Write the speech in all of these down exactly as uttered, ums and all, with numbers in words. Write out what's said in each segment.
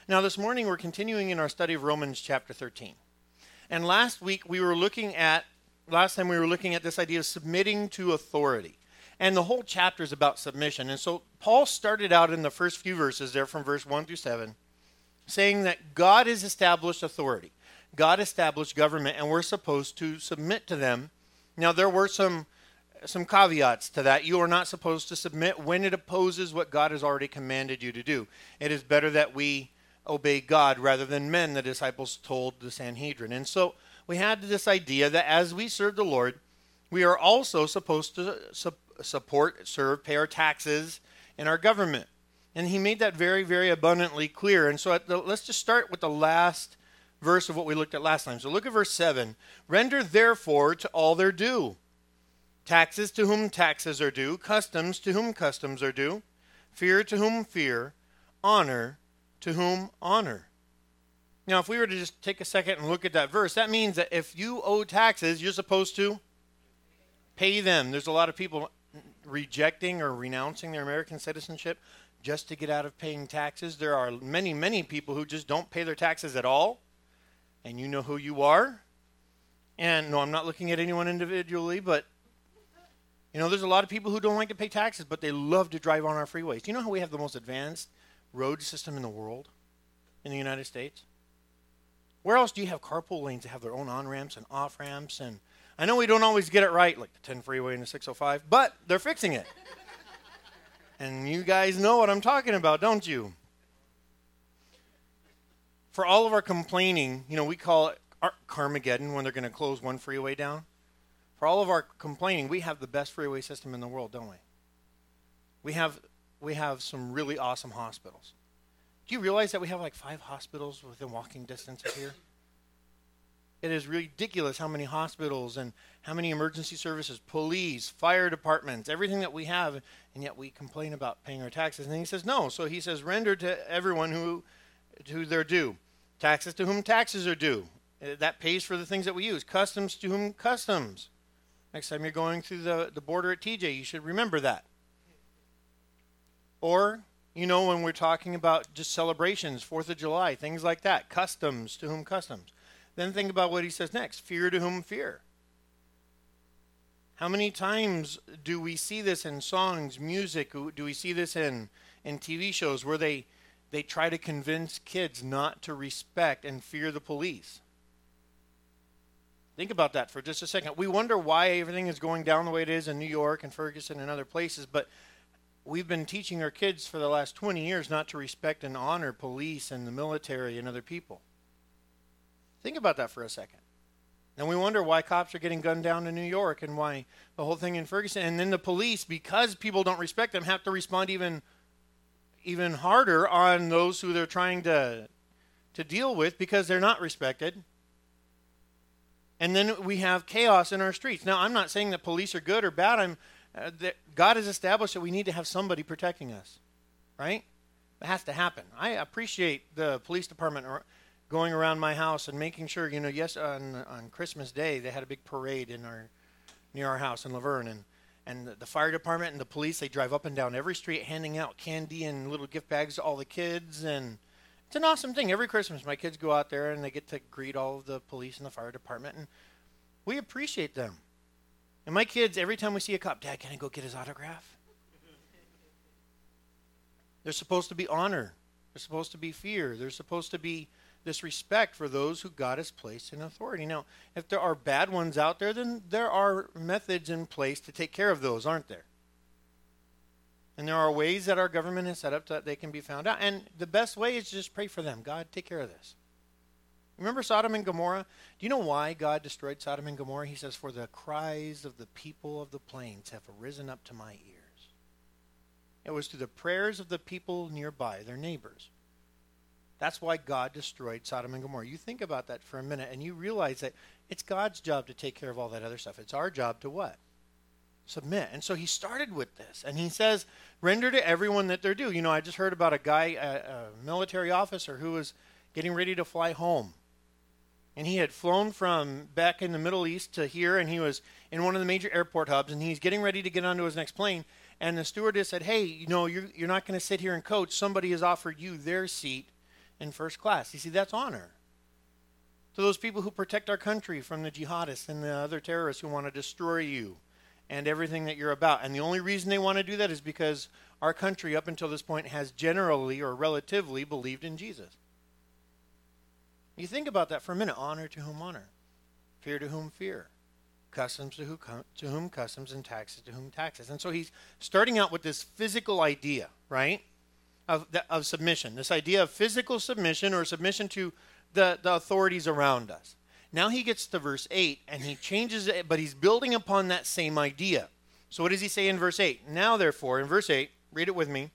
Now, this morning we're continuing in our study of Romans chapter thirteen. And last week we were looking at, last time we were looking at this idea of submitting to authority. And the whole chapter is about submission. And so Paul started out in the first few verses there from verse one through seven, saying that God has established authority. God established government, and we're supposed to submit to them. Now, there were some some caveats to that. You are not supposed to submit when it opposes what God has already commanded you to do. It is better that we obey God rather than men, the disciples told the Sanhedrin. And so we had this idea that as we serve the Lord, we are also supposed to su- support, serve, pay our taxes in our government. And he made that very, very abundantly clear. And so at the, let's just start with the last verse of what we looked at last time. So look at verse seven. Render therefore to all their due. Taxes to whom taxes are due, customs to whom customs are due, fear to whom fear, honor to whom honor. Now, if we were to just take a second and look at that verse, that means that if you owe taxes, you're supposed to pay them. There's a lot of people rejecting or renouncing their American citizenship just to get out of paying taxes. There are many, many people who just don't pay their taxes at all, and you know who you are. And no, I'm not looking at anyone individually, but you know, there's a lot of people who don't like to pay taxes, but they love to drive on our freeways. Do you know how we have the most advanced road system in the world in the United States? Where else do you have carpool lanes that have their own on-ramps and off-ramps? And I know we don't always get it right, like the ten freeway and the six oh five, but they're fixing it. And you guys know what I'm talking about, don't you? For all of our complaining, you know, we call it Carmageddon when they're going to close one freeway down. For all of our complaining, we have the best freeway system in the world, don't we? We have we have some really awesome hospitals. Do you realize that we have like five hospitals within walking distance of here? It is ridiculous how many hospitals and how many emergency services, police, fire departments, everything that we have, and yet we complain about paying our taxes. And he says no. So he says, render to everyone who to their due. Taxes to whom taxes are due. That pays for the things that we use. Customs to whom customs. Next time you're going through the, the border at T J, you should remember that. Or, you know, when we're talking about just celebrations, fourth of July, things like that. Customs to whom customs. Then think about what he says next. Fear to whom fear. How many times do we see this in songs, music? Do we see this in, in T V shows where they, they try to convince kids not to respect and fear the police? Think about that for just a second. We wonder why everything is going down the way it is in New York and Ferguson and other places, but we've been teaching our kids for the last twenty years not to respect and honor police and the military and other people. Think about that for a second. And we wonder why cops are getting gunned down in New York and why the whole thing in Ferguson. And then the police, because people don't respect them, have to respond even, even harder on those who they're trying to, to deal with because they're not respected. And then we have chaos in our streets. Now, I'm not saying that police are good or bad. I'm, uh, that God has established that we need to have somebody protecting us, right? It has to happen. I appreciate the police department going around my house and making sure, you know, yes, on on Christmas Day, they had a big parade in our near our house in Laverne. And, and the, the fire department and the police, they drive up and down every street handing out candy and little gift bags to all the kids. And it's an awesome thing. Every Christmas, my kids go out there and they get to greet all of the police and the fire department, and we appreciate them. And my kids, every time we see a cop, Dad, can I go get his autograph? There's supposed to be honor. There's supposed to be fear. There's supposed to be this respect for those who God has placed in authority. Now, if there are bad ones out there, then there are methods in place to take care of those, aren't there? And there are ways that our government has set up that they can be found out. And the best way is to just pray for them. God, take care of this. Remember Sodom and Gomorrah? Do you know why God destroyed Sodom and Gomorrah? He says, for the cries of the people of the plains have arisen up to my ears. It was through the prayers of the people nearby, their neighbors. That's why God destroyed Sodom and Gomorrah. You think about that for a minute, and you realize that it's God's job to take care of all that other stuff. It's our job to what? Submit. And so he started with this, and he says, render to everyone that they're due. You know, I just heard about a guy, a, a military officer, who was getting ready to fly home. And he had flown from back in the Middle East to here, and he was in one of the major airport hubs, and he's getting ready to get onto his next plane. And the stewardess said, hey, you know, you're, you're not going to sit here and coach. Somebody has offered you their seat in first class. You see, that's honor. To those people who protect our country from the jihadists and the other terrorists who want to destroy you and everything that you're about. And the only reason they want to do that is because our country up until this point has generally or relatively believed in Jesus. You think about that for a minute. Honor to whom honor. Fear to whom fear. Customs to, who, to whom customs, and taxes to whom taxes. And so he's starting out with this physical idea, right, of, of submission. This idea of physical submission or submission to the, the authorities around us. Now he gets to verse eight, and he changes it, but he's building upon that same idea. So what does he say in verse eight? Now, therefore, in verse eight, read it with me.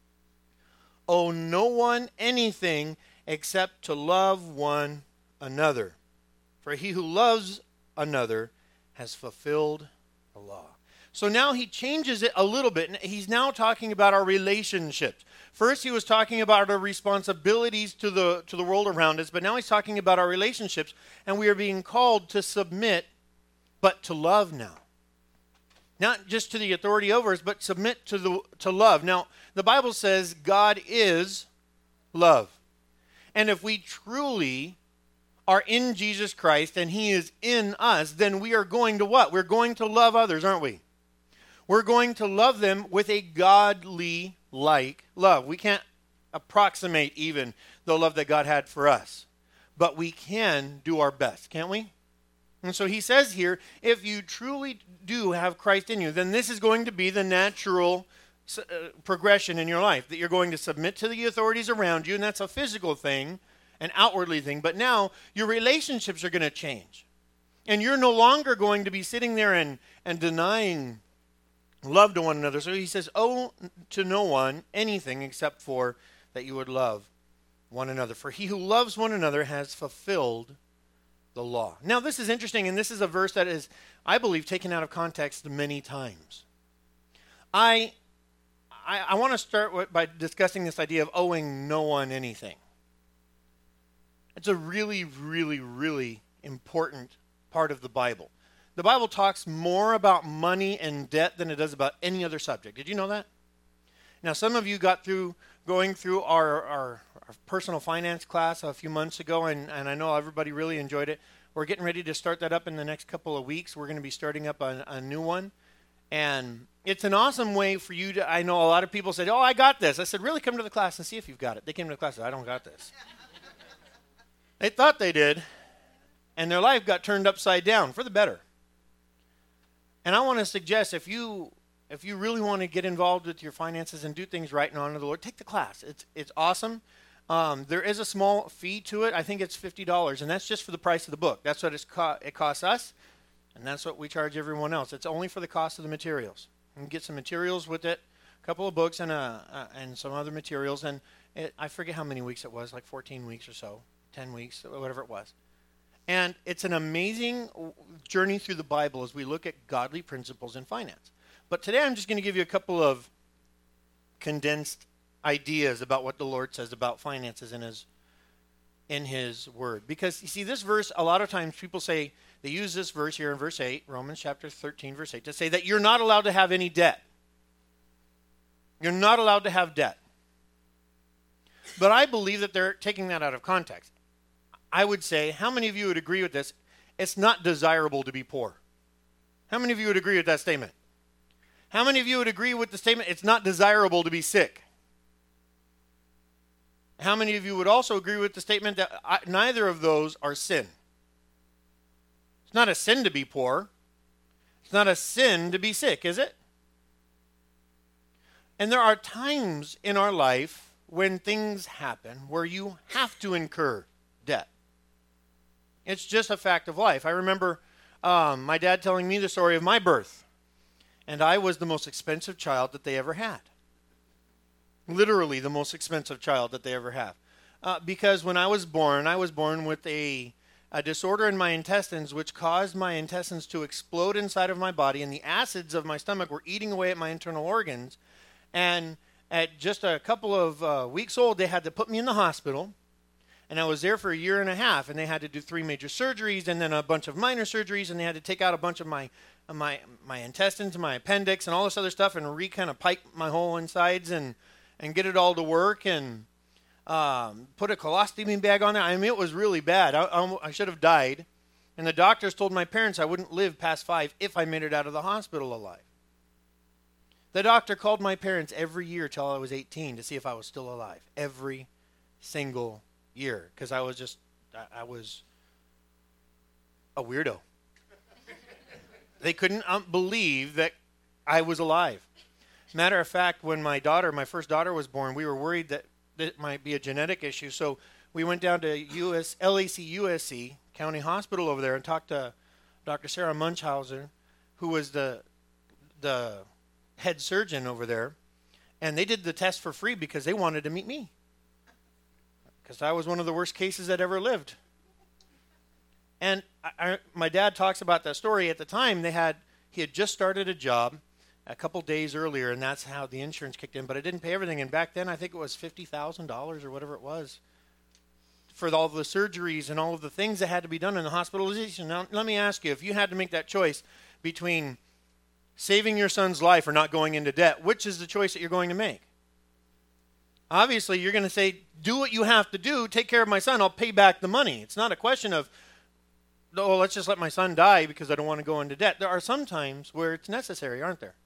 Owe no one anything except to love one another. For he who loves another has fulfilled the law. So now he changes it a little bit. He's now talking about our relationships. First, he was talking about our responsibilities to the to the world around us, but now he's talking about our relationships, and we are being called to submit, but to love now. Not just to the authority over us, but submit to the to love. Now, the Bible says God is love. And if we truly are in Jesus Christ and he is in us, then we are going to what? We're going to love others, aren't we? We're going to love them with a godly-like love. We can't approximate even the love that God had for us, but we can do our best, can't we? And so he says here, if you truly do have Christ in you, then this is going to be the natural uh, progression in your life, that you're going to submit to the authorities around you, and that's a physical thing, an outwardly thing. But now your relationships are going to change. And you're no longer going to be sitting there and, and denying love to one another. So he says, owe to no one anything except for that you would love one another. For he who loves one another has fulfilled the law. Now this is interesting, and this is a verse that is, I believe, taken out of context many times. I I, I want to start with, by discussing this idea of owing no one anything. It's a really, really, really important part of the Bible. The Bible talks more about money and debt than it does about any other subject. Did you know that? Now, some of you got through going through our, our, our personal finance class a few months ago, and, and I know everybody really enjoyed it. We're getting ready to start that up in the next couple of weeks. We're going to be starting up a, a new one. And it's an awesome way for you to, I know a lot of people said, oh, I got this. I said, really, come to the class and see if you've got it. They came to the class and said, I don't got this. They thought they did, and their life got turned upside down for the better. And I want to suggest, if you if you really want to get involved with your finances and do things right and honor the Lord, take the class. It's it's awesome. Um, there is a small fee to it. I think it's fifty dollars, and that's just for the price of the book. That's what it's co- it costs us, and that's what we charge everyone else. It's only for the cost of the materials. You can get some materials with it, a couple of books and a, uh, and some other materials, and it, I forget how many weeks it was, like fourteen weeks or so. ten weeks, whatever it was. And it's an amazing journey through the Bible as we look at godly principles in finance. But today I'm just going to give you a couple of condensed ideas about what the Lord says about finances in his in his word. Because you see, this verse, a lot of times people say, they use this verse here in verse eight, Romans chapter thirteen, verse eight, to say that you're not allowed to have any debt. You're not allowed to have debt. But I believe that they're taking that out of context. I would say, how many of you would agree with this? It's not desirable to be poor. How many of you would agree with that statement? How many of you would agree with the statement, it's not desirable to be sick? How many of you would also agree with the statement that I, neither of those are sin? It's not a sin to be poor. It's not a sin to be sick, is it? And there are times in our life when things happen where you have to incur debt. It's just a fact of life. I remember um, my dad telling me the story of my birth. And I was the most expensive child that they ever had. Literally the most expensive child that they ever have. Uh, because when I was born, I was born with a, a disorder in my intestines which caused my intestines to explode inside of my body, and the acids of my stomach were eating away at my internal organs. And at just a couple of uh, weeks old, they had to put me in the hospital. And I was there for a year and a half, and they had to do three major surgeries and then a bunch of minor surgeries, and they had to take out a bunch of my my my intestines, my appendix, and all this other stuff, and re kind of pipe my whole insides and and get it all to work. And um, put a colostomy bag on there. I mean, it was really bad. I, I, I should have died. And the doctors told my parents I wouldn't live past five if I made it out of the hospital alive. The doctor called my parents every year till I was eighteen to see if I was still alive. Every single year. Because I was just, I, I was a weirdo. They couldn't um, believe that I was alive. Matter of fact, when my daughter, my first daughter was born, we were worried that it might be a genetic issue. So we went down to U S L A C U S C County Hospital over there and talked to Doctor Sarah Munchausen, who was the the head surgeon over there. And they did the test for free because they wanted to meet me. Because I was one of the worst cases that ever lived. And I, I, my dad talks about that story. At the time, they had he had just started a job a couple days earlier, and that's how the insurance kicked in. But it didn't pay everything. And back then, I think it was fifty thousand dollars or whatever it was for all of the surgeries and all of the things that had to be done in the hospitalization. Now, let me ask you, if you had to make that choice between saving your son's life or not going into debt, which is the choice that you're going to make? Obviously, you're going to say, do what you have to do, take care of my son, I'll pay back the money. It's not a question of, oh, let's just let my son die because I don't want to go into debt. There are some times where it's necessary, aren't there?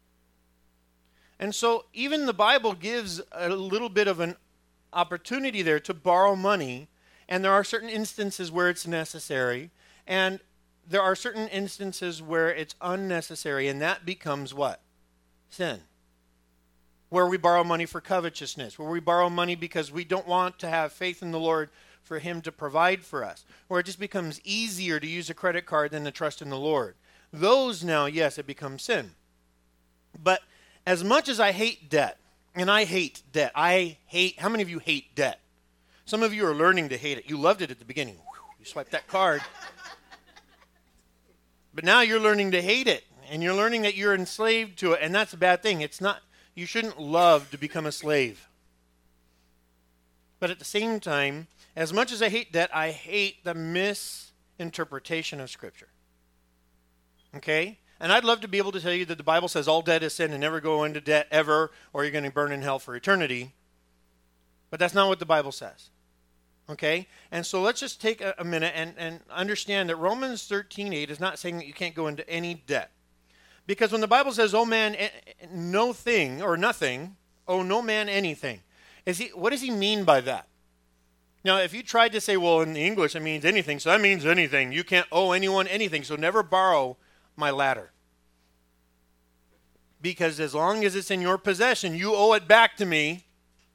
And so even the Bible gives a little bit of an opportunity there to borrow money, and there are certain instances where it's necessary, and there are certain instances where it's unnecessary, and that becomes what? Sin. Where we borrow money for covetousness, where we borrow money because we don't want to have faith in the Lord for him to provide for us, where it just becomes easier to use a credit card than to trust in the Lord. Those now, yes, it becomes sin. But as much as I hate debt, and I hate debt, I hate, how many of you hate debt? Some of you are learning to hate it. You loved it at the beginning. Whew, you swiped that card. But now you're learning to hate it, and you're learning that you're enslaved to it, and that's a bad thing. It's not, you shouldn't love to become a slave. But at the same time, as much as I hate debt, I hate the misinterpretation of Scripture. Okay? And I'd love to be able to tell you that the Bible says all debt is sin and never go into debt ever, or you're going to burn in hell for eternity. But that's not what the Bible says. Okay? And so let's just take a, a minute and, and understand that Romans thirteen eight is not saying that you can't go into any debt. Because when the Bible says, oh man, no thing or nothing, oh no man anything, is he, what does he mean by that? Now, if you tried to say, well, in the English it means anything, so that means anything. You can't owe anyone anything, so never borrow my ladder. Because as long as it's in your possession, you owe it back to me.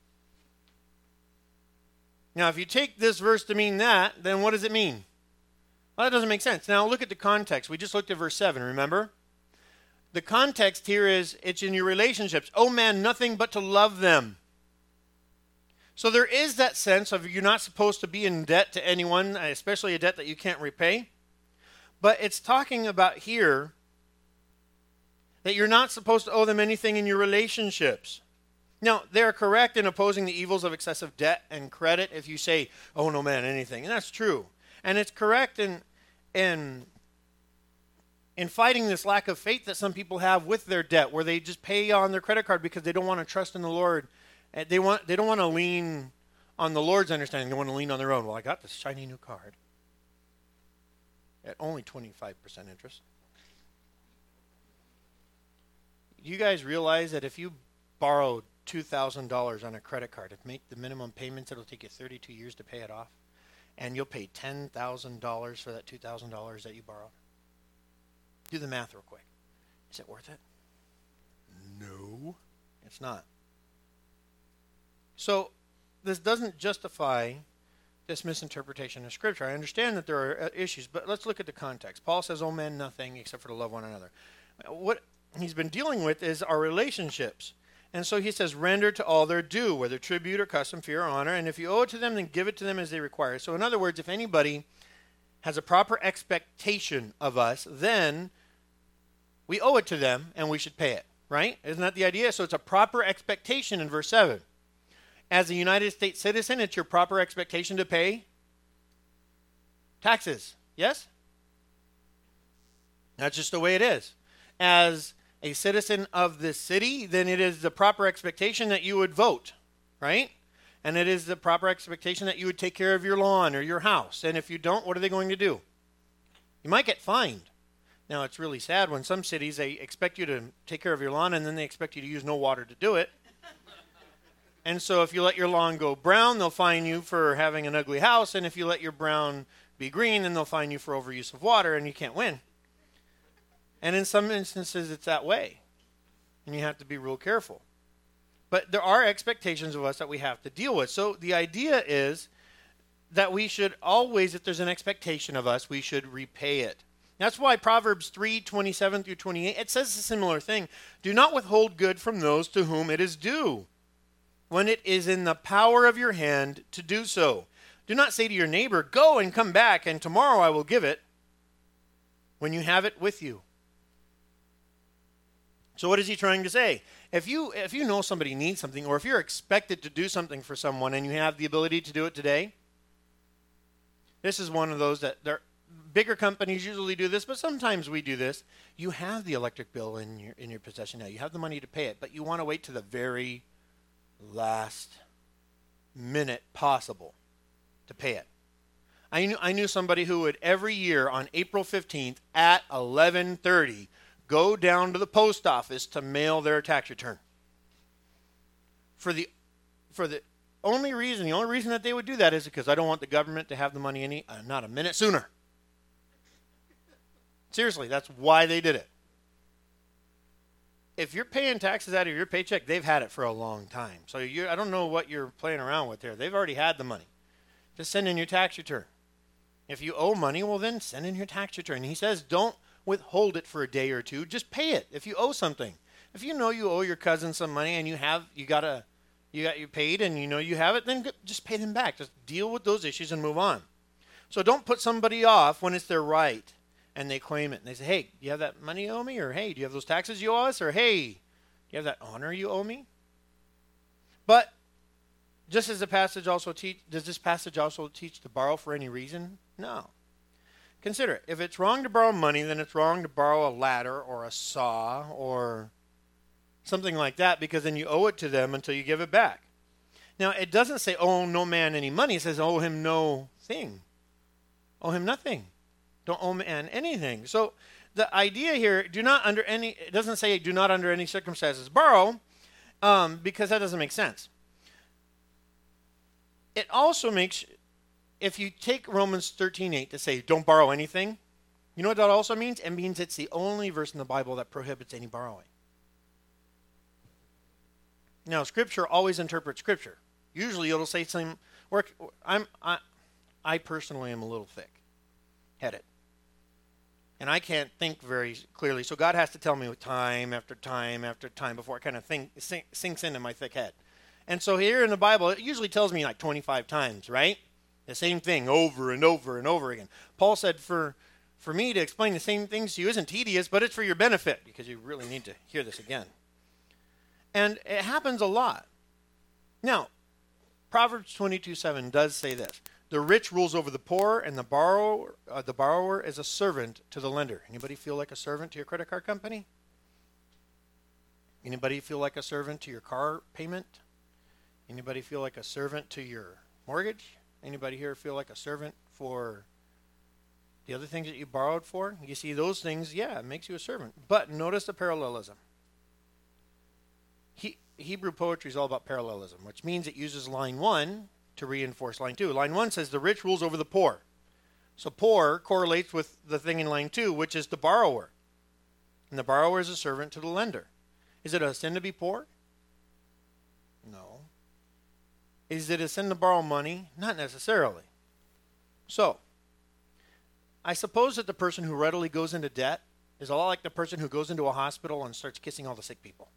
Now, if you take this verse to mean that, then what does it mean? Well, that doesn't make sense. Now, look at the context. We just looked at verse seven, remember? The context here is, it's in your relationships. Oh man, nothing but to love them. So there is that sense of you're not supposed to be in debt to anyone, especially a debt that you can't repay. But it's talking about here that you're not supposed to owe them anything in your relationships. Now, they're correct in opposing the evils of excessive debt and credit if you say, oh, no man, anything. And that's true. And it's correct in, in, in fighting this lack of faith that some people have with their debt, where they just pay on their credit card because they don't want to trust in the Lord. They want they don't want to lean on the Lord's understanding. They want to lean on their own. Well, I got this shiny new card at only twenty-five percent interest. You guys realize that if you borrow two thousand dollars on a credit card, if you make the minimum payments, it'll take you thirty-two years to pay it off, and you'll pay ten thousand dollars for that two thousand dollars that you borrowed? Do the math real quick. Is it worth it? No, it's not. So this doesn't justify this misinterpretation of Scripture. I understand that there are uh, issues, but let's look at the context. Paul says, oh man, nothing except for to love one another. What he's been dealing with is our relationships. And so he says, render to all their due, whether tribute or custom, fee or honor. And if you owe it to them, then give it to them as they require. So in other words, if anybody has a proper expectation of us, then we owe it to them and we should pay it, right? Isn't that the idea? So it's a proper expectation in verse seven. As a United States citizen, it's your proper expectation to pay taxes. Yes? That's just the way it is. As a citizen of this city, then it is the proper expectation that you would vote, right? And it is the proper expectation that you would take care of your lawn or your house. And if you don't, what are they going to do? You might get fined. Now, it's really sad when some cities, they expect you to take care of your lawn and then they expect you to use no water to do it. And so if you let your lawn go brown, they'll fine you for having an ugly house. And if you let your brown be green, then they'll fine you for overuse of water, and you can't win. And in some instances, it's that way. And you have to be real careful. But there are expectations of us that we have to deal with. So the idea is that we should always, if there's an expectation of us, we should repay it. That's why Proverbs three, twenty-seven through twenty-eight, it says a similar thing. Do not withhold good from those to whom it is due, when it is in the power of your hand to do so. Do not say to your neighbor, go and come back, and tomorrow I will give it, when you have it with you. So what is he trying to say? If you if you know somebody needs something, or if you're expected to do something for someone and you have the ability to do it today, this is one of those that there, bigger companies usually do this, but sometimes we do this. You have the electric bill in your in your possession now. You have the money to pay it, but you want to wait to the very last minute possible to pay it. I knew I knew somebody who would every year on April fifteenth at eleven thirty go down to the post office to mail their tax return. For the for the only reason, the only reason that they would do that is because I don't want the government to have the money any uh, not a minute sooner. Seriously, that's why they did it. If you're paying taxes out of your paycheck, they've had it for a long time. So you I don't know what you're playing around with there. They've already had the money. Just send in your tax return. If you owe money, well then send in your tax return. He says don't withhold it for a day or two. Just pay it if you owe something. If you know you owe your cousin some money and you have you got a you got you paid and you know you have it, then just pay them back. Just deal with those issues and move on. So don't put somebody off when it's their right and they claim it. And they say, hey, do you have that money you owe me? Or hey, do you have those taxes you owe us? Or hey, do you have that honor you owe me? But just as the passage also teach, does this passage also teach to borrow for any reason? No. Consider it. If it's wrong to borrow money, then it's wrong to borrow a ladder or a saw or something like that, because then you owe it to them until you give it back. Now, it doesn't say owe no man any money. It says owe him no thing. Owe him nothing. Don't owe man anything. So the idea here, do not under any, it doesn't say do not under any circumstances borrow, um, because that doesn't make sense. It also makes, if you take Romans thirteen eight to say don't borrow anything, you know what that also means? It means it's the only verse in the Bible that prohibits any borrowing. Now, Scripture always interprets Scripture. Usually it'll say some, work. I'm, I, I personally am a little thick-headed. And I can't think very clearly, so God has to tell me time after time after time before it kind of think, sink, sinks into my thick head. And so here in the Bible, it usually tells me like twenty-five times, right? The same thing over and over and over again. Paul said for, for me to explain the same things to you isn't tedious, but it's for your benefit, because you really need to hear this again. And it happens a lot. Now, Proverbs twenty-two seven does say this. The rich rules over the poor, and the borrower, uh, the borrower is a servant to the lender. Anybody feel like a servant to your credit card company? Anybody feel like a servant to your car payment? Anybody feel like a servant to your mortgage? Anybody here feel like a servant for the other things that you borrowed for? You see, those things, yeah, it makes you a servant. But notice the parallelism. He, Hebrew poetry is all about parallelism, which means it uses line one to reinforce line two. Line one says the rich rules over the poor. So poor correlates with the thing in line two, which is the borrower. And the borrower is a servant to the lender. Is it a sin to be poor? No. Is it a sin to borrow money? Not necessarily. So, I suppose that the person who readily goes into debt is a lot like the person who goes into a hospital and starts kissing all the sick people.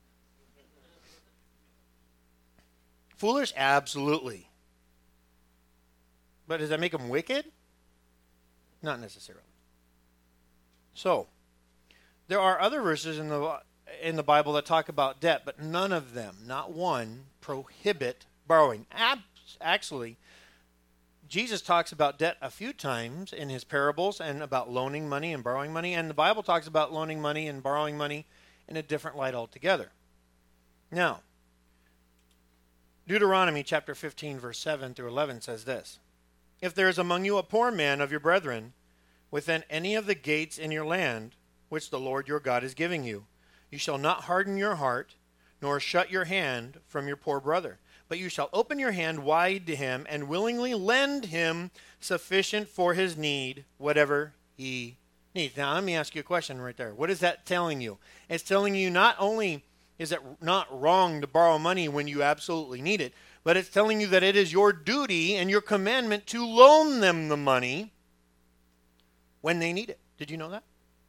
Foolish? Absolutely. But does that make them wicked? Not necessarily. So, there are other verses in the in the Bible that talk about debt, but none of them, not one, prohibit borrowing. Ab- actually, Jesus talks about debt a few times in his parables and about loaning money and borrowing money, and the Bible talks about loaning money and borrowing money in a different light altogether. Now, Deuteronomy chapter fifteen, verse seven through eleven says this. If there is among you a poor man of your brethren within any of the gates in your land, which the Lord your God is giving you, you shall not harden your heart, nor shut your hand from your poor brother. But you shall open your hand wide to him, and willingly lend him sufficient for his need, whatever he needs. Now, let me ask you a question right there. What is that telling you? It's telling you not only is it not wrong to borrow money when you absolutely need it, but it's telling you that it is your duty and your commandment to loan them the money when they need it. Did you know that?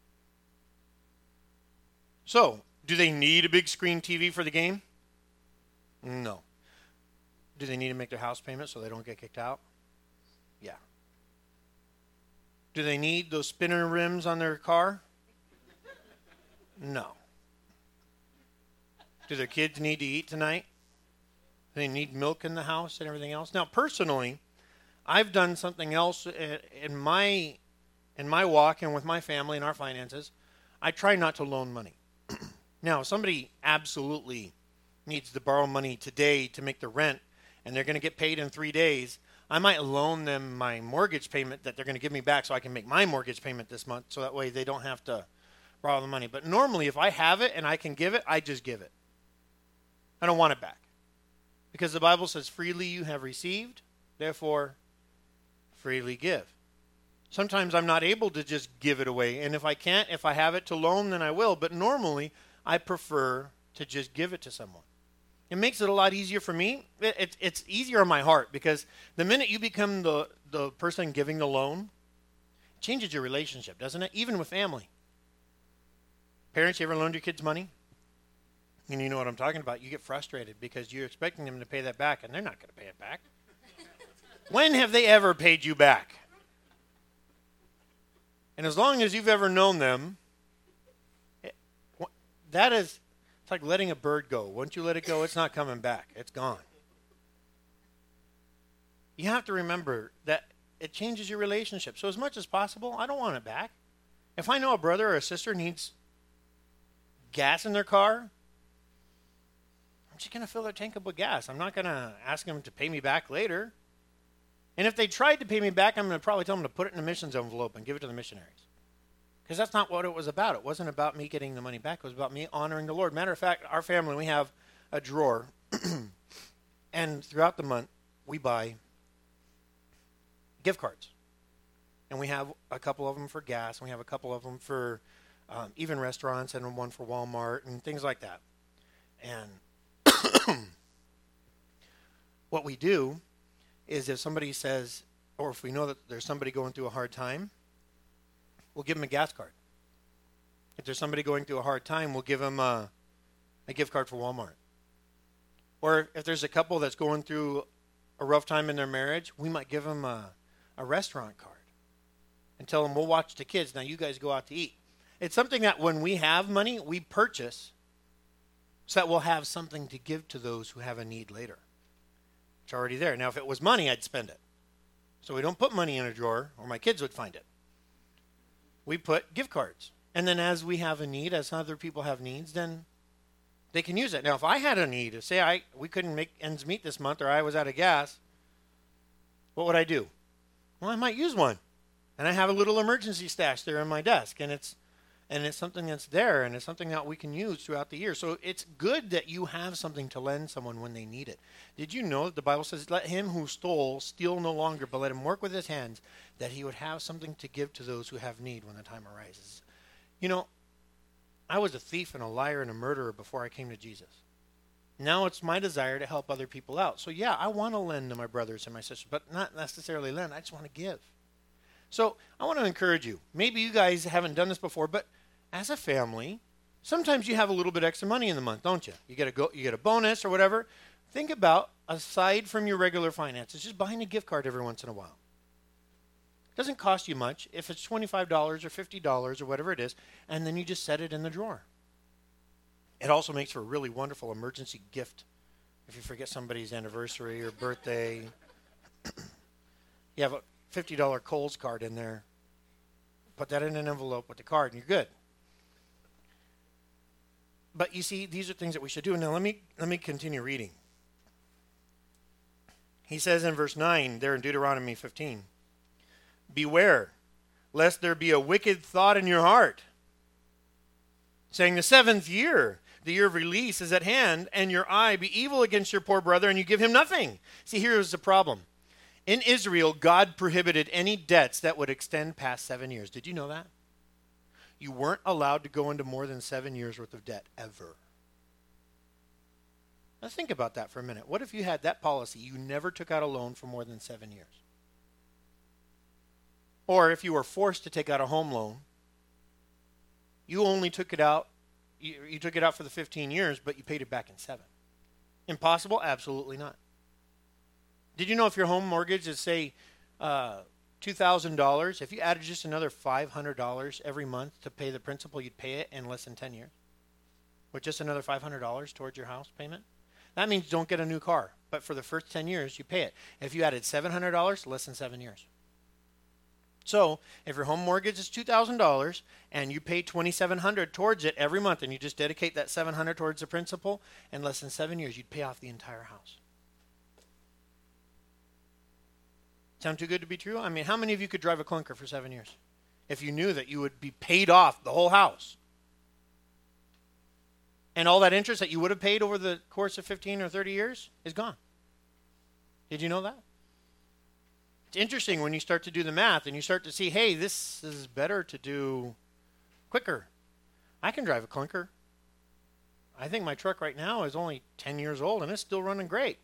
So, do they need a big screen T V for the game? No. Do they need to make their house payment so they don't get kicked out? Yeah. Do they need those spinner rims on their car? No. Do their kids need to eat tonight? Do they need milk in the house and everything else? Now, personally, I've done something else in my in my walk and with my family and our finances. I try not to loan money. Now, if somebody absolutely needs to borrow money today to make the rent, and they're going to get paid in three days, I might loan them my mortgage payment that they're going to give me back so I can make my mortgage payment this month, so that way they don't have to borrow the money. But normally, if I have it and I can give it, I just give it. I don't want it back. Because the Bible says, freely you have received, therefore freely give. Sometimes I'm not able to just give it away, and if I can't, if I have it to loan, then I will. But normally, I prefer to just give it to someone. It makes it a lot easier for me. It, it, it's easier on my heart, because the minute you become the, the person giving the loan, it changes your relationship, doesn't it? Even with family. Parents, you ever loaned your kids money? And you know what I'm talking about. You get frustrated because you're expecting them to pay that back, and they're not going to pay it back. When have they ever paid you back? And as long as you've ever known them, it, that is... It's like letting a bird go. Once you let it go, it's not coming back. It's gone. You have to remember that it changes your relationship. So as much as possible, I don't want it back. If I know a brother or a sister needs gas in their car, I'm just going to fill their tank up with gas. I'm not going to ask them to pay me back later. And if they tried to pay me back, I'm going to probably tell them to put it in a missions envelope and give it to the missionaries. Because that's not what it was about. It wasn't about me getting the money back. It was about me honoring the Lord. Matter of fact, our family, we have a drawer. And throughout the month, we buy gift cards. And we have a couple of them for gas. And we have a couple of them for um, even restaurants, and one for Walmart and things like that. And what we do is if somebody says, or if we know that there's somebody going through a hard time, we'll give them a gas card. If there's somebody going through a hard time, we'll give them a, a gift card for Walmart. Or if there's a couple that's going through a rough time in their marriage, we might give them a, a restaurant card and tell them, we'll watch the kids. Now you guys go out to eat. It's something that when we have money, we purchase so that we'll have something to give to those who have a need later. It's already there. Now, if it was money, I'd spend it. So we don't put money in a drawer, or my kids would find it. We put gift cards. And then as we have a need, as other people have needs, then they can use it. Now, if I had a need, say I we couldn't make ends meet this month, or I was out of gas, what would I do? Well, I might use one. And I have a little emergency stash there on my desk, and it's and it's something that's there, and it's something that we can use throughout the year. So it's good that you have something to lend someone when they need it. Did you know that the Bible says, let him who stole steal no longer, but let him work with his hands, that he would have something to give to those who have need when the time arises. You know, I was a thief and a liar and a murderer before I came to Jesus. Now it's my desire to help other people out. So yeah, I want to lend to my brothers and my sisters, but not necessarily lend. I just want to give. So I want to encourage you. Maybe you guys haven't done this before, but as a family, sometimes you have a little bit extra money in the month, don't you? You get a go, you get a bonus or whatever. Think about, aside from your regular finances, just buying a gift card every once in a while. It doesn't cost you much if it's twenty-five dollars or fifty dollars or whatever it is, and then you just set it in the drawer. It also makes for a really wonderful emergency gift if you forget somebody's anniversary or birthday. You have a fifty dollars Kohl's card in there. Put that in an envelope with the card, and you're good. But you see, these are things that we should do. Now let me let me continue reading. He says in verse nine, there in Deuteronomy fifteen, beware, lest there be a wicked thought in your heart, saying the seventh year, the year of release is at hand, and your eye be evil against your poor brother, and you give him nothing. See, here's the problem. In Israel, God prohibited any debts that would extend past seven years. Did you know that? You weren't allowed to go into more than seven years worth of debt, ever. Now think about that for a minute. What if you had that policy? You never took out a loan for more than seven years. Or if you were forced to take out a home loan, you only took it out, you, you took it out for the fifteen years, but you paid it back in seven. Impossible? Absolutely not. Did you know if your home mortgage is, say, uh, two thousand dollars, if you added just another five hundred dollars every month to pay the principal, you'd pay it in less than ten years? With just another five hundred dollars towards your house payment? That means you don't get a new car. But for the first ten years, you pay it. If you added seven hundred dollars, less than seven years. So, if your home mortgage is two thousand dollars and you pay two thousand seven hundred dollars towards it every month and you just dedicate that seven hundred dollars towards the principal, in less than seven years, you'd pay off the entire house. Sound too good to be true? I mean, how many of you could drive a clunker for seven years if you knew that you would be paid off the whole house? And all that interest that you would have paid over the course of fifteen or thirty years is gone. Did you know that? It's interesting when you start to do the math and you start to see, hey, this is better to do quicker. I can drive a clunker. I think my truck right now is only ten years old and it's still running great.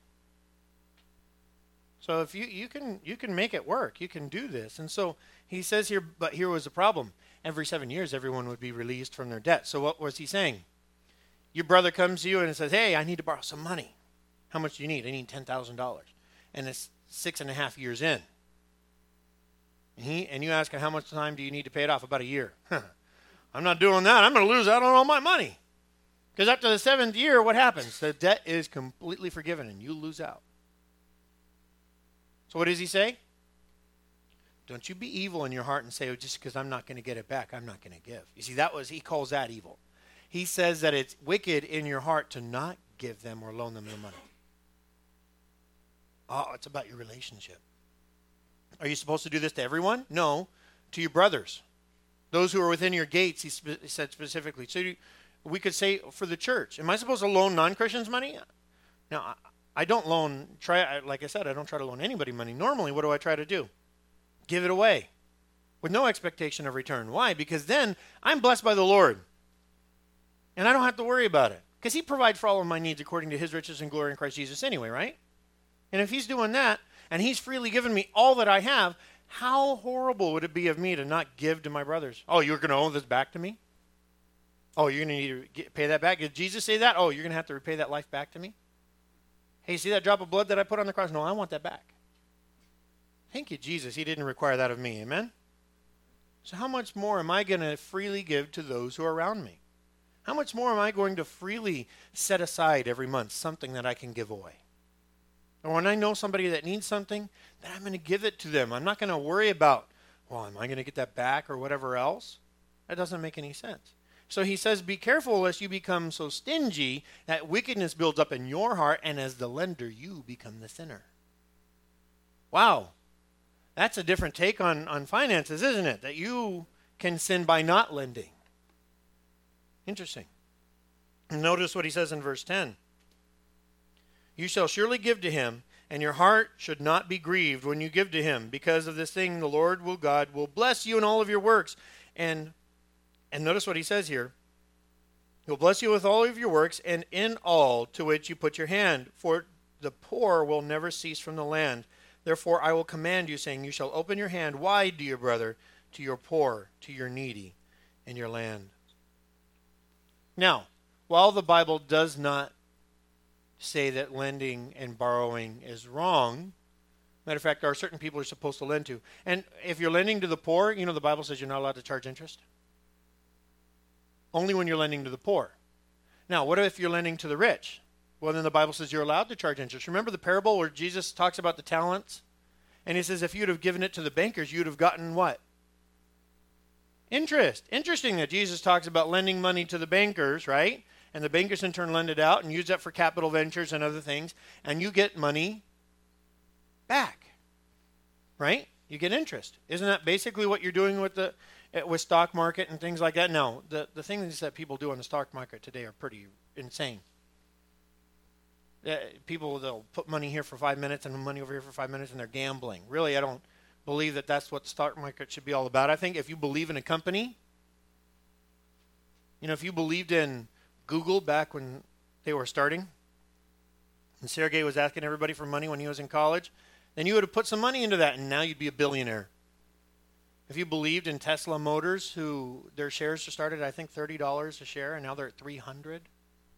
So if you, you can you can make it work, you can do this. And so he says here, but here was the problem. Every seven years, everyone would be released from their debt. So what was he saying? Your brother comes to you and says, hey, I need to borrow some money. How much do you need? I need ten thousand dollars. And it's six and a half years in. And, he, and you ask him, how much time do you need to pay it off? About a year. I'm not doing that. I'm going to lose out on all my money. Because after the seventh year, what happens? The debt is completely forgiven and you lose out. So what does he say? Don't you be evil in your heart and say, oh, just because I'm not going to get it back, I'm not going to give. You see, that was, he calls that evil. He says that it's wicked in your heart to not give them or loan them your money. Oh, it's about your relationship. Are you supposed to do this to everyone? No, to your brothers. Those who are within your gates, he, spe- he said specifically. So you, we could say for the church. Am I supposed to loan non-Christians money? Now, I, I don't loan, try. like I said, I don't try to loan anybody money. Normally, what do I try to do? Give it away with no expectation of return. Why? Because then I'm blessed by the Lord. And I don't have to worry about it. Because he provides for all of my needs according to his riches and glory in Christ Jesus anyway, right? And if he's doing that, and he's freely given me all that I have, how horrible would it be of me to not give to my brothers? Oh, you're going to owe this back to me? Oh, you're going to need to get, pay that back? Did Jesus say that? Oh, you're going to have to repay that life back to me? Hey, see that drop of blood that I put on the cross? No, I want that back. Thank you, Jesus. He didn't require that of me. Amen? So how much more am I going to freely give to those who are around me? How much more am I going to freely set aside every month something that I can give away? Or when I know somebody that needs something, then I'm going to give it to them. I'm not going to worry about, well, am I going to get that back or whatever else? That doesn't make any sense. So he says, be careful lest you become so stingy that wickedness builds up in your heart, and as the lender, you become the sinner. Wow. That's a different take on, on finances, isn't it? That you can sin by not lending. Interesting. Notice what he says in verse ten. You shall surely give to him, and your heart should not be grieved when you give to him. Because of this thing, the Lord will God will bless you in all of your works. And and notice what he says here. He'll bless you with all of your works, and in all to which you put your hand. For the poor will never cease from the land. Therefore I will command you, saying, you shall open your hand wide to your brother, to your poor, to your needy, in your land. Now, while the Bible does not say that lending and borrowing is wrong, matter of fact, there are certain people you're supposed to lend to. And if you're lending to the poor, you know the Bible says you're not allowed to charge interest. Only when you're lending to the poor. Now, what if you're lending to the rich? Well, then the Bible says you're allowed to charge interest. Remember the parable where Jesus talks about the talents? And he says if you'd have given it to the bankers, you'd have gotten what? Interest. Interesting that Jesus talks about lending money to the bankers, right? And the bankers in turn lend it out and use that for capital ventures and other things. And you get money back, right? You get interest. Isn't that basically what you're doing with the with stock market and things like that? No, the, the things that people do on the stock market today are pretty insane. Uh, people, they'll put money here for five minutes and money over here for five minutes, and they're gambling. Really, I don't believe that that's what the stock market should be all about. I think if you believe in a company, you know, if you believed in Google back when they were starting, and Sergey was asking everybody for money when he was in college, then you would have put some money into that, and now you'd be a billionaire. If you believed in Tesla Motors, who their shares started, I think, thirty dollars a share, and now they're at three hundred dollars.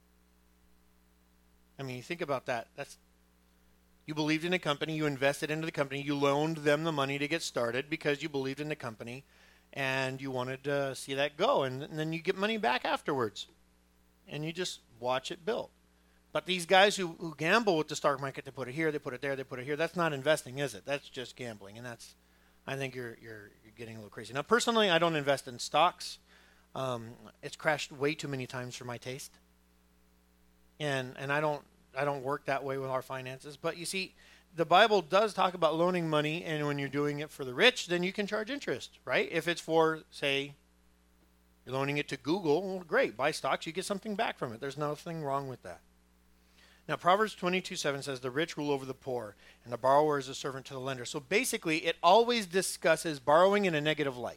I mean, you think about that. That's you believed in a company, you invested into the company, you loaned them the money to get started because you believed in the company, and you wanted to see that go, and, and then you get money back afterwards, and you just watch it build. But these guys who, who gamble with the stock market, they put it here, they put it there, they put it here. That's not investing, is it? That's just gambling, and that's. I think you're you're you're getting a little crazy. Now, personally, I don't invest in stocks. Um, it's crashed way too many times for my taste, and and I don't I don't work that way with our finances. But you see, the Bible does talk about loaning money, and when you're doing it for the rich, then you can charge interest, right? If it's for, say, you're loaning it to Google, well, great, buy stocks, you get something back from it. There's nothing wrong with that. Now, Proverbs twenty-two seven says, the rich rule over the poor, and the borrower is a servant to the lender. So basically, it always discusses borrowing in a negative light.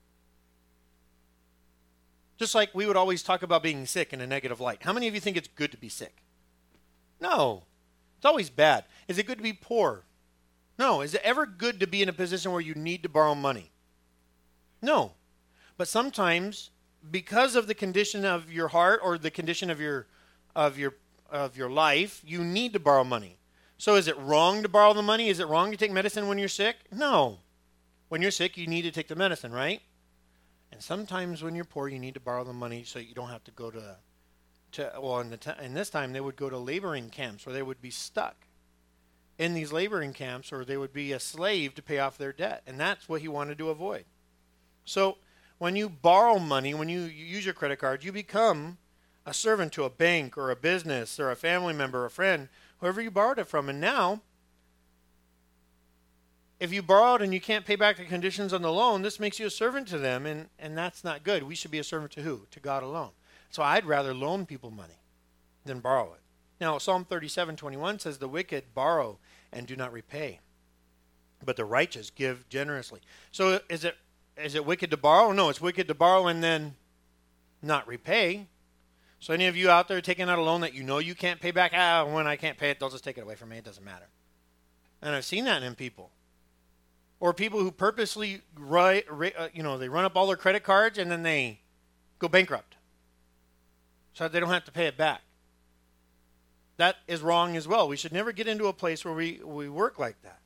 Just like we would always talk about being sick in a negative light. How many of you think it's good to be sick? No. It's always bad. Is it good to be poor? No. Is it ever good to be in a position where you need to borrow money? No. But sometimes, because of the condition of your heart or the condition of your of your of your life, you need to borrow money. So is it wrong to borrow the money? Is it wrong to take medicine when you're sick? No. When you're sick, you need to take the medicine, right? And sometimes when you're poor, you need to borrow the money so you don't have to go to, to well, in, the t- in this time, they would go to laboring camps where they would be stuck in these laboring camps, or they would be a slave to pay off their debt. And that's what he wanted to avoid. So when you borrow money, when you, you use your credit card, you become a servant to a bank or a business or a family member or a friend, whoever you borrowed it from. And now, if you borrowed and you can't pay back the conditions on the loan, this makes you a servant to them, and, and that's not good. We should be a servant to who? To God alone. So I'd rather loan people money than borrow it. Now, Psalm thirty-seven twenty-one says, the wicked borrow and do not repay, but the righteous give generously. So is it is it wicked to borrow? No, it's wicked to borrow and then not repay. So any of you out there taking out a loan that you know you can't pay back, ah, when I can't pay it, they'll just take it away from me. It doesn't matter. And I've seen that in people. Or people who purposely, ri- ri- uh, you know, they run up all their credit cards and then they go bankrupt so that they don't have to pay it back. That is wrong as well. We should never get into a place where we, we work like that.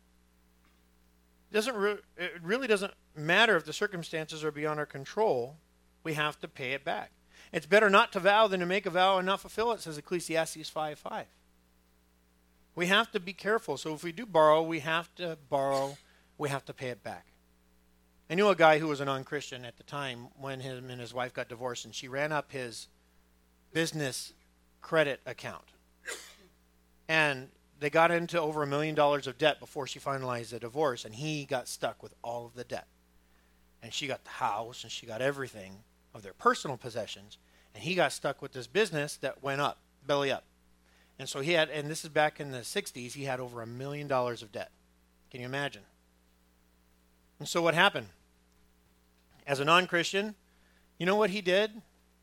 It doesn't re- it really doesn't matter if the circumstances are beyond our control. We have to pay it back. It's better not to vow than to make a vow and not fulfill it, says Ecclesiastes five five. We have to be careful. So if we do borrow, we have to borrow, we have to pay it back. I knew a guy who was a non-Christian at the time when him and his wife got divorced, and she ran up his business credit account. And they got into over a million dollars of debt before she finalized the divorce, and he got stuck with all of the debt. And she got the house, and she got everything of their personal possessions, and he got stuck with this business that went up, belly up. And so he had, and this is back in the sixties, he had over a million dollars of debt. Can you imagine? And so what happened? As a non-Christian, you know what he did?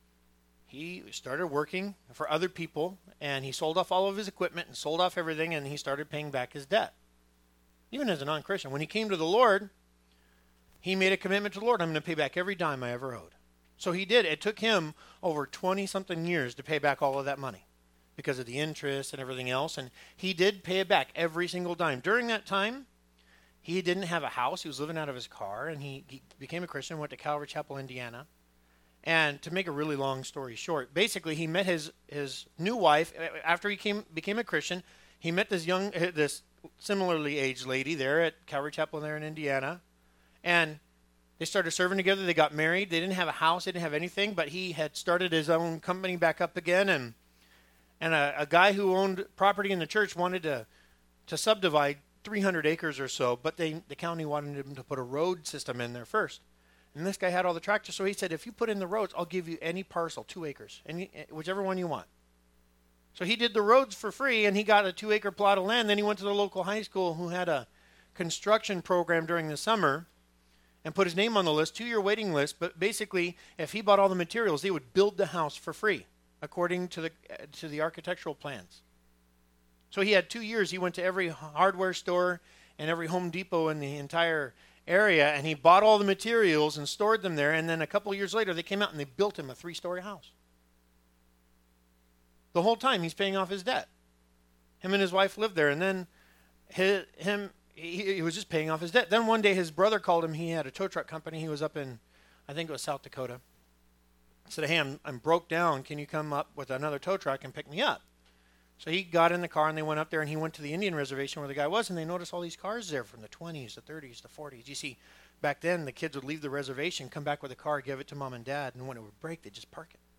He started working for other people, and he sold off all of his equipment and sold off everything, and he started paying back his debt. Even as a non-Christian. When he came to the Lord, he made a commitment to the Lord. I'm going to pay back every dime I ever owed. So he did. It took him over twenty-something years to pay back all of that money because of the interest and everything else. And he did pay it back every single dime. During that time, he didn't have a house. He was living out of his car, and he, he became a Christian, went to Calvary Chapel, Indiana. And to make a really long story short, basically he met his, his new wife. After he came became a Christian, he met this young, this similarly aged lady there at Calvary Chapel there in Indiana. And they started serving together. They got married. They didn't have a house. They didn't have anything, but he had started his own company back up again. And and a, a guy who owned property in the church wanted to, to subdivide three hundred acres or so, but they, the county wanted him to put a road system in there first. And this guy had all the tractors, so he said, if you put in the roads, I'll give you any parcel, two acres, any, whichever one you want. So he did the roads for free, and he got a two-acre plot of land. Then he went to the local high school who had a construction program during the summer and put his name on the list, two-year waiting list. But basically, if he bought all the materials, they would build the house for free according to the uh, to the architectural plans. So he had two years. He went to every hardware store and every Home Depot in the entire area, and he bought all the materials and stored them there. And then a couple of years later, they came out and they built him a three-story house. The whole time he's paying off his debt. Him and his wife lived there, and then his, him he, he was just paying off his debt. Then one day his brother called him. He had a tow truck company. He was up in, I think it was South Dakota. He said, hey, I'm, I'm broke down. Can you come up with another tow truck and pick me up? So he got in the car, and they went up there, and he went to the Indian reservation where the guy was, and they noticed all these cars there from the twenties, the thirties, the forties. You see, back then, the kids would leave the reservation, come back with a car, give it to mom and dad, and when it would break, they'd just park it.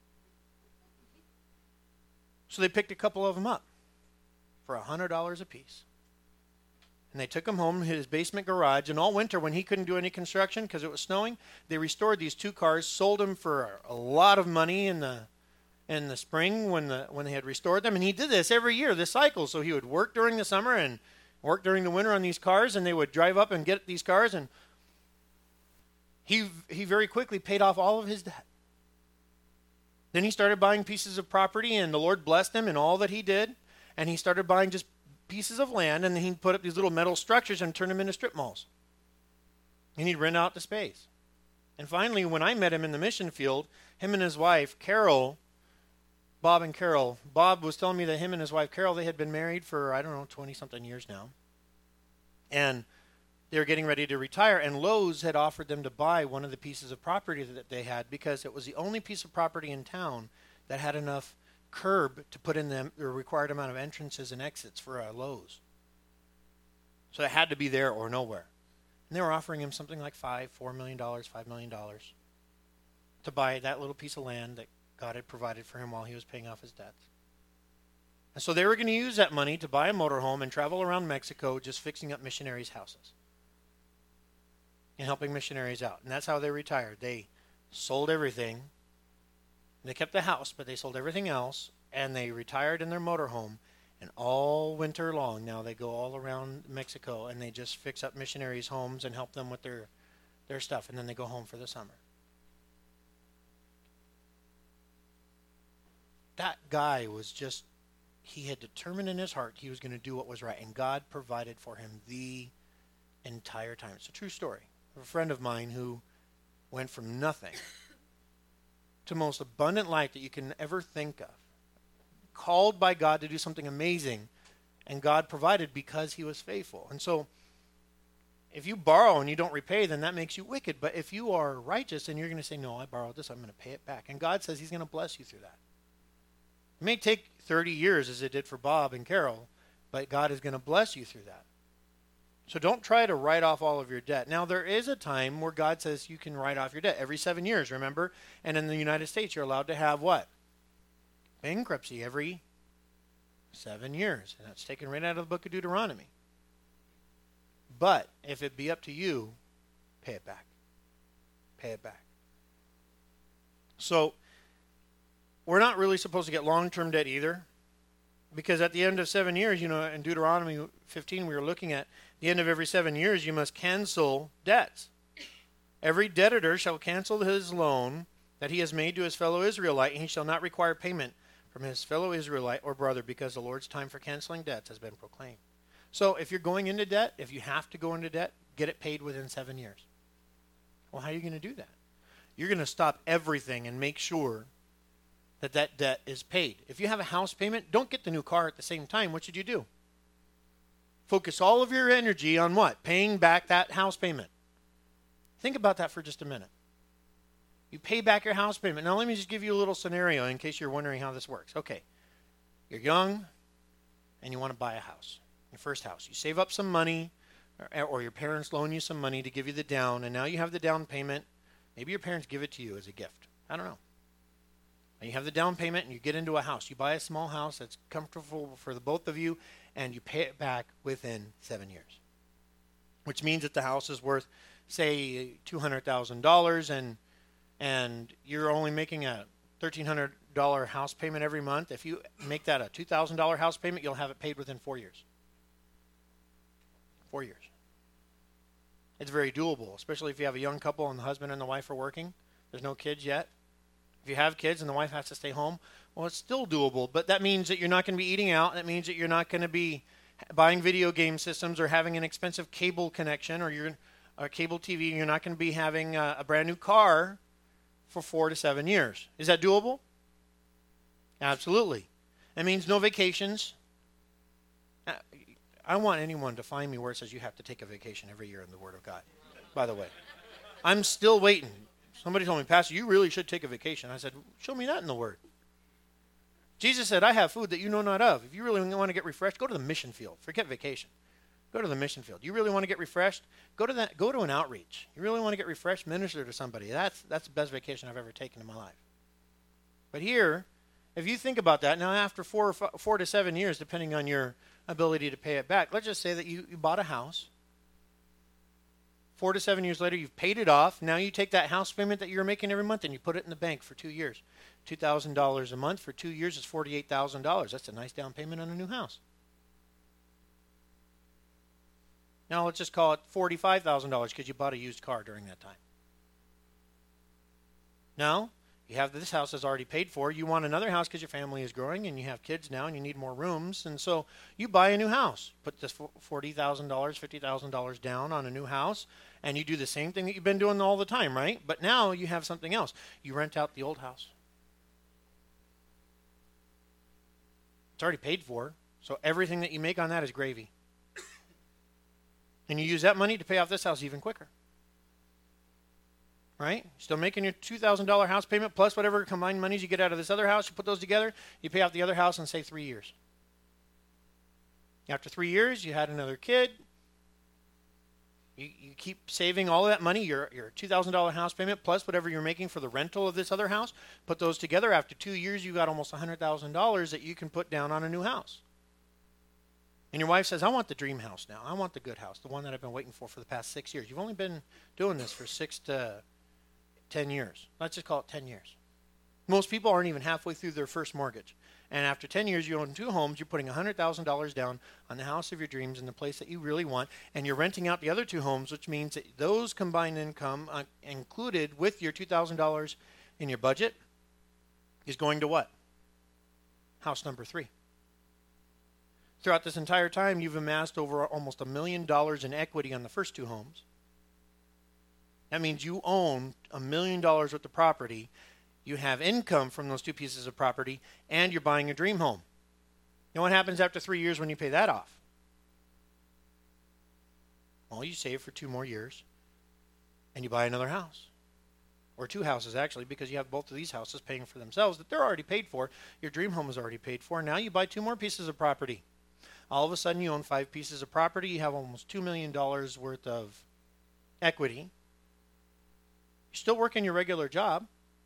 So they picked a couple of them up for one hundred dollars a piece. And they took him home to his basement garage, and all winter when he couldn't do any construction because it was snowing, they restored these two cars, sold them for a lot of money in the in the spring when the when they had restored them. And he did this every year, this cycle. So he would work during the summer and work during the winter on these cars, and they would drive up and get these cars, and he he very quickly paid off all of his debt. Then he started buying pieces of property, and the Lord blessed him in all that he did. And he started buying just pieces of land, and then he'd put up these little metal structures and turn them into strip malls. And he'd rent out the space. And finally, when I met him in the mission field, him and his wife, Carol, Bob and Carol, Bob was telling me that him and his wife, Carol, they had been married for, I don't know, twenty-something years now. And they were getting ready to retire, and Lowe's had offered them to buy one of the pieces of property that they had because it was the only piece of property in town that had enough curb to put in the, the required amount of entrances and exits for a Lowe's. So it had to be there or nowhere. And they were offering him something like five, four million dollars, five million dollars to buy that little piece of land that God had provided for him while he was paying off his debts. And so they were going to use that money to buy a motorhome and travel around Mexico just fixing up missionaries' houses and helping missionaries out. And that's how they retired. They sold everything. They kept the house, but they sold everything else, and they retired in their motorhome. And all winter long, now they go all around Mexico, and they just fix up missionaries' homes and help them with their, their stuff, and then they go home for the summer. That guy was just, he had determined in his heart he was going to do what was right, and God provided for him the entire time. It's a true story. A friend of mine who went from nothing to most abundant life that you can ever think of, called by God to do something amazing, and God provided because he was faithful. And so if you borrow and you don't repay, then that makes you wicked. But if you are righteous and you're going to say, no, I borrowed this, I'm going to pay it back. And God says he's going to bless you through that. It may take thirty years as it did for Bob and Carol, but God is going to bless you through that. So don't try to write off all of your debt. Now, there is a time where God says you can write off your debt every seven years, remember? And in the United States, you're allowed to have what? Bankruptcy every seven years. And that's taken right out of the book of Deuteronomy. But if it be up to you, pay it back. Pay it back. So we're not really supposed to get long-term debt either. Because at the end of seven years, you know, in Deuteronomy fifteen, we were looking at the end of every seven years, you must cancel debts. Every debtor shall cancel his loan that he has made to his fellow Israelite, and he shall not require payment from his fellow Israelite or brother, because the Lord's time for canceling debts has been proclaimed. So if you're going into debt, if you have to go into debt, get it paid within seven years. Well, how are you going to do that? You're going to stop everything and make sure that that debt is paid. If you have a house payment, don't get the new car at the same time. What should you do? Focus all of your energy on what? Paying back that house payment. Think about that for just a minute. You pay back your house payment. Now let me just give you a little scenario in case you're wondering how this works. Okay, you're young and you want to buy a house, your first house. You save up some money, or, or your parents loan you some money to give you the down, and now you have the down payment. Maybe your parents give it to you as a gift. I don't know. And you have the down payment and you get into a house. You buy a small house that's comfortable for the both of you, and you pay it back within seven years. Which means that the house is worth, say, two hundred thousand dollars, and and you're only making a thirteen hundred dollars house payment every month. If you make that a two thousand dollars house payment, you'll have it paid within four years. Four years. It's very doable, especially if you have a young couple and the husband and the wife are working. There's no kids yet. If you have kids and the wife has to stay home, well, it's still doable. But that means that you're not going to be eating out. That means that you're not going to be buying video game systems or having an expensive cable connection or you're a cable T V. You're not going to be having a, a brand new car for four to seven years. Is that doable? Absolutely. That means no vacations. I want anyone to find me where it says you have to take a vacation every year in the Word of God, by the way. I'm still waiting. Somebody told me, Pastor, you really should take a vacation. I said, show me that in the Word. Jesus said, I have food that you know not of. If you really want to get refreshed, go to the mission field. Forget vacation. Go to the mission field. You really want to get refreshed? Go to that. Go to an outreach. You really want to get refreshed? Minister to somebody. That's that's the best vacation I've ever taken in my life. But here, if you think about that, now after four, or five, four to seven years, depending on your ability to pay it back, let's just say that you, you bought a house. Four to seven years later, you've paid it off. Now you take that house payment that you're making every month and you put it in the bank for two years. two thousand dollars a month for two years is forty-eight thousand dollars. That's a nice down payment on a new house. Now let's just call it forty-five thousand dollars because you bought a used car during that time. Now, you have this house that's already paid for. You want another house because your family is growing and you have kids now and you need more rooms. And so you buy a new house. Put this forty thousand dollars, fifty thousand dollars down on a new house. And you do the same thing that you've been doing all the time, right? But now you have something else. You rent out the old house. It's already paid for. So everything that you make on that is gravy. And you use that money to pay off this house even quicker. Right? Still making your two thousand dollars house payment plus whatever combined monies you get out of this other house. You put those together, you pay off the other house in, say, three years. After three years, you had another kid. You, you keep saving all of that money, your, your two thousand dollars house payment plus whatever you're making for the rental of this other house. Put those together. After two years, you got almost one hundred thousand dollars that you can put down on a new house. And your wife says, I want the dream house now. I want the good house, the one that I've been waiting for for the past six years. You've only been doing this for six to ten years. Let's just call it ten years. Most people aren't even halfway through their first mortgage. And after ten years, you own two homes. You're putting one hundred thousand dollars down on the house of your dreams in the place that you really want. And you're renting out the other two homes, which means that those combined income uh, included with your two thousand dollars in your budget is going to what? House number three. Throughout this entire time, you've amassed over almost a million dollars in equity on the first two homes. That means you own a million dollars worth of property. You have income from those two pieces of property, and you're buying a dream home. You know what happens after three years when you pay that off? Well, you save for two more years, and you buy another house. Or two houses, actually, because you have both of these houses paying for themselves that they're already paid for. Your dream home is already paid for. Now you buy two more pieces of property. All of a sudden, you own five pieces of property. You have almost two million dollars worth of equity. You're still working your regular job.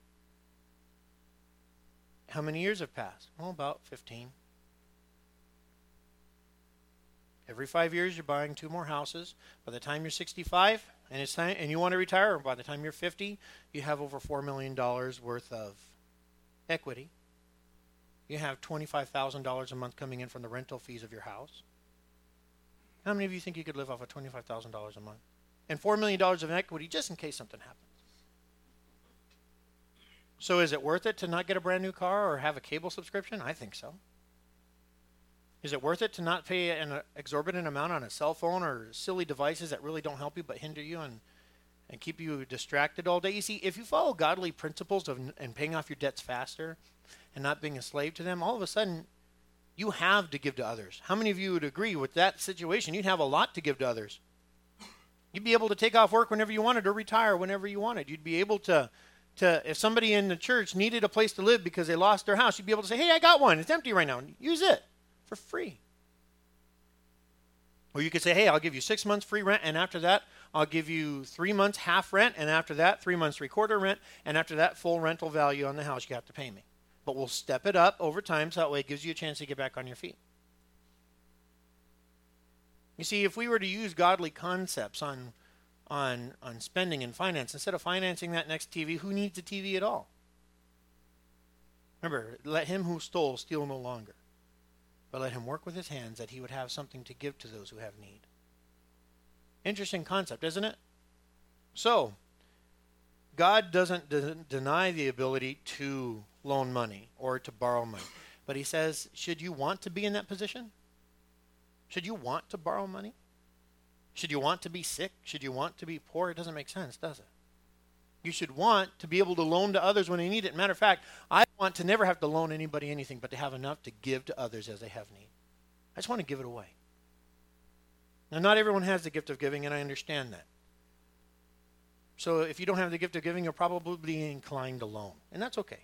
How many years have passed? Well, about fifteen. Every five years, you're buying two more houses. By the time you're sixty-five and it's time, and you want to retire, by the time you're fifty, you have over four million dollars worth of equity. You have twenty-five thousand dollars a month coming in from the rental fees of your house. How many of you think you could live off of twenty-five thousand dollars a month? And four million dollars of equity just in case something happens. So is it worth it to not get a brand new car or have a cable subscription? I think so. Is it worth it to not pay an exorbitant amount on a cell phone or silly devices that really don't help you but hinder you and, and keep you distracted all day? You see, if you follow godly principles of and paying off your debts faster and not being a slave to them, all of a sudden you have to give to others. How many of you would agree with that situation? You'd have a lot to give to others. You'd be able to take off work whenever you wanted or retire whenever you wanted. You'd be able to To, if somebody in the church needed a place to live because they lost their house, you'd be able to say, hey, I got one. It's empty right now. Use it for free. Or you could say, hey, I'll give you six months free rent, and after that, I'll give you three months half rent, and after that, three months three-quarter rent, and after that, full rental value on the house you have to pay me. But we'll step it up over time so that way it gives you a chance to get back on your feet. You see, if we were to use godly concepts on, on, on spending and finance, instead of financing that next T V, who needs a T V at all? Remember, let him who stole steal no longer, but let him work with his hands that he would have something to give to those who have need. Interesting concept, isn't it? So, God doesn't de- deny the ability to loan money or to borrow money. But he says, should you want to be in that position? Should you want to borrow money? Should you want to be sick? Should you want to be poor? It doesn't make sense, does it? You should want to be able to loan to others when they need it. Matter of fact, I want to never have to loan anybody anything, but to have enough to give to others as they have need. I just want to give it away. Now, not everyone has the gift of giving, and I understand that. So if you don't have the gift of giving, you're probably inclined to loan, and that's okay.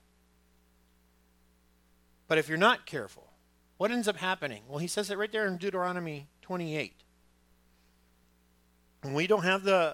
But if you're not careful, what ends up happening? Well, he says it right there in Deuteronomy twenty-eight. And we don't have the...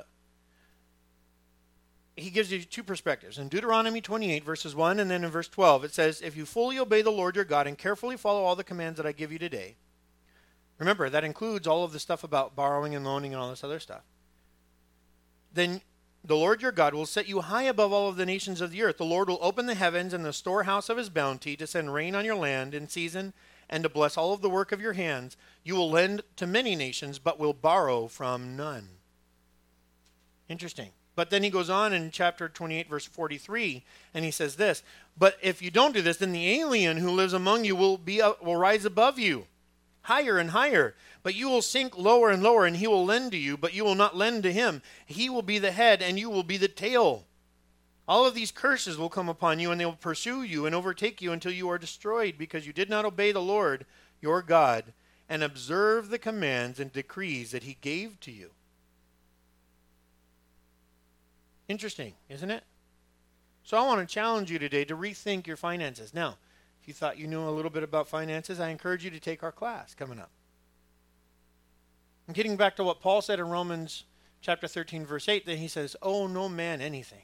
He gives you two perspectives. In Deuteronomy twenty-eight, verses one, and then in verse twelve, it says, if you fully obey the Lord your God and carefully follow all the commands that I give you today, remember, that includes all of the stuff about borrowing and loaning and all this other stuff, then the Lord your God will set you high above all of the nations of the earth. The Lord will open the heavens and the storehouse of his bounty to send rain on your land in season and to bless all of the work of your hands. You will lend to many nations, but will borrow from none. Interesting. But then he goes on in chapter twenty-eight, verse forty-three, and he says this, but if you don't do this, then the alien who lives among you will be uh, will rise above you, higher and higher. But you will sink lower and lower, and he will lend to you, but you will not lend to him. He will be the head, and you will be the tail. All of these curses will come upon you, and they will pursue you and overtake you until you are destroyed, because you did not obey the Lord your God and observe the commands and decrees that he gave to you. Interesting, isn't it? So I want to challenge you today to rethink your finances. Now, if you thought you knew a little bit about finances, I encourage you to take our class coming up. And getting back to what Paul said in Romans chapter thirteen, verse eight, then he says, owe no man anything.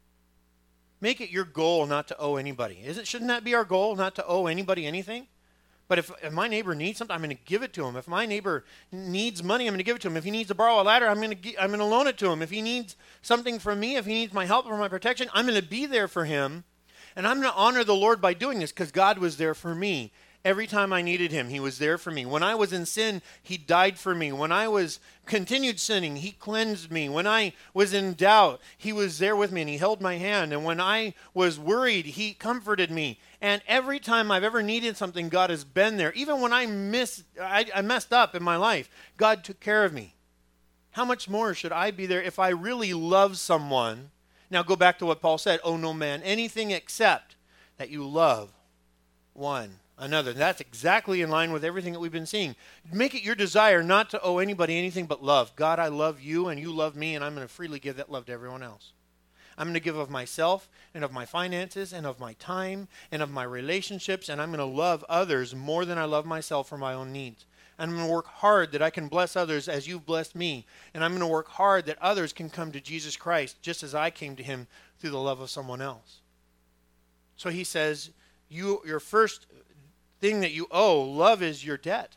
Make it your goal not to owe anybody. Isn't, shouldn't that be our goal, not to owe anybody anything? But if, if my neighbor needs something, I'm going to give it to him. If my neighbor needs money, I'm going to give it to him. If he needs to borrow a ladder, I'm going to I'm going to loan it to him. If he needs something from me, if he needs my help or my protection, I'm going to be there for him. And I'm going to honor the Lord by doing this because God was there for me. Every time I needed him, he was there for me. When I was in sin, he died for me. When I was continued sinning, he cleansed me. When I was in doubt, he was there with me and he held my hand. And when I was worried, he comforted me. And every time I've ever needed something, God has been there. Even when I miss, I, I messed up in my life, God took care of me. How much more should I be there if I really love someone? Now go back to what Paul said, owe no man anything except that you love one another. That's exactly in line with everything that we've been seeing. Make it your desire not to owe anybody anything but love. God, I love you and you love me, and I'm going to freely give that love to everyone else. I'm going to give of myself and of my finances and of my time and of my relationships, and I'm going to love others more than I love myself for my own needs. And I'm going to work hard that I can bless others as you've blessed me. And I'm going to work hard that others can come to Jesus Christ just as I came to him through the love of someone else. So he says, you, your first thing that you owe, love is your debt.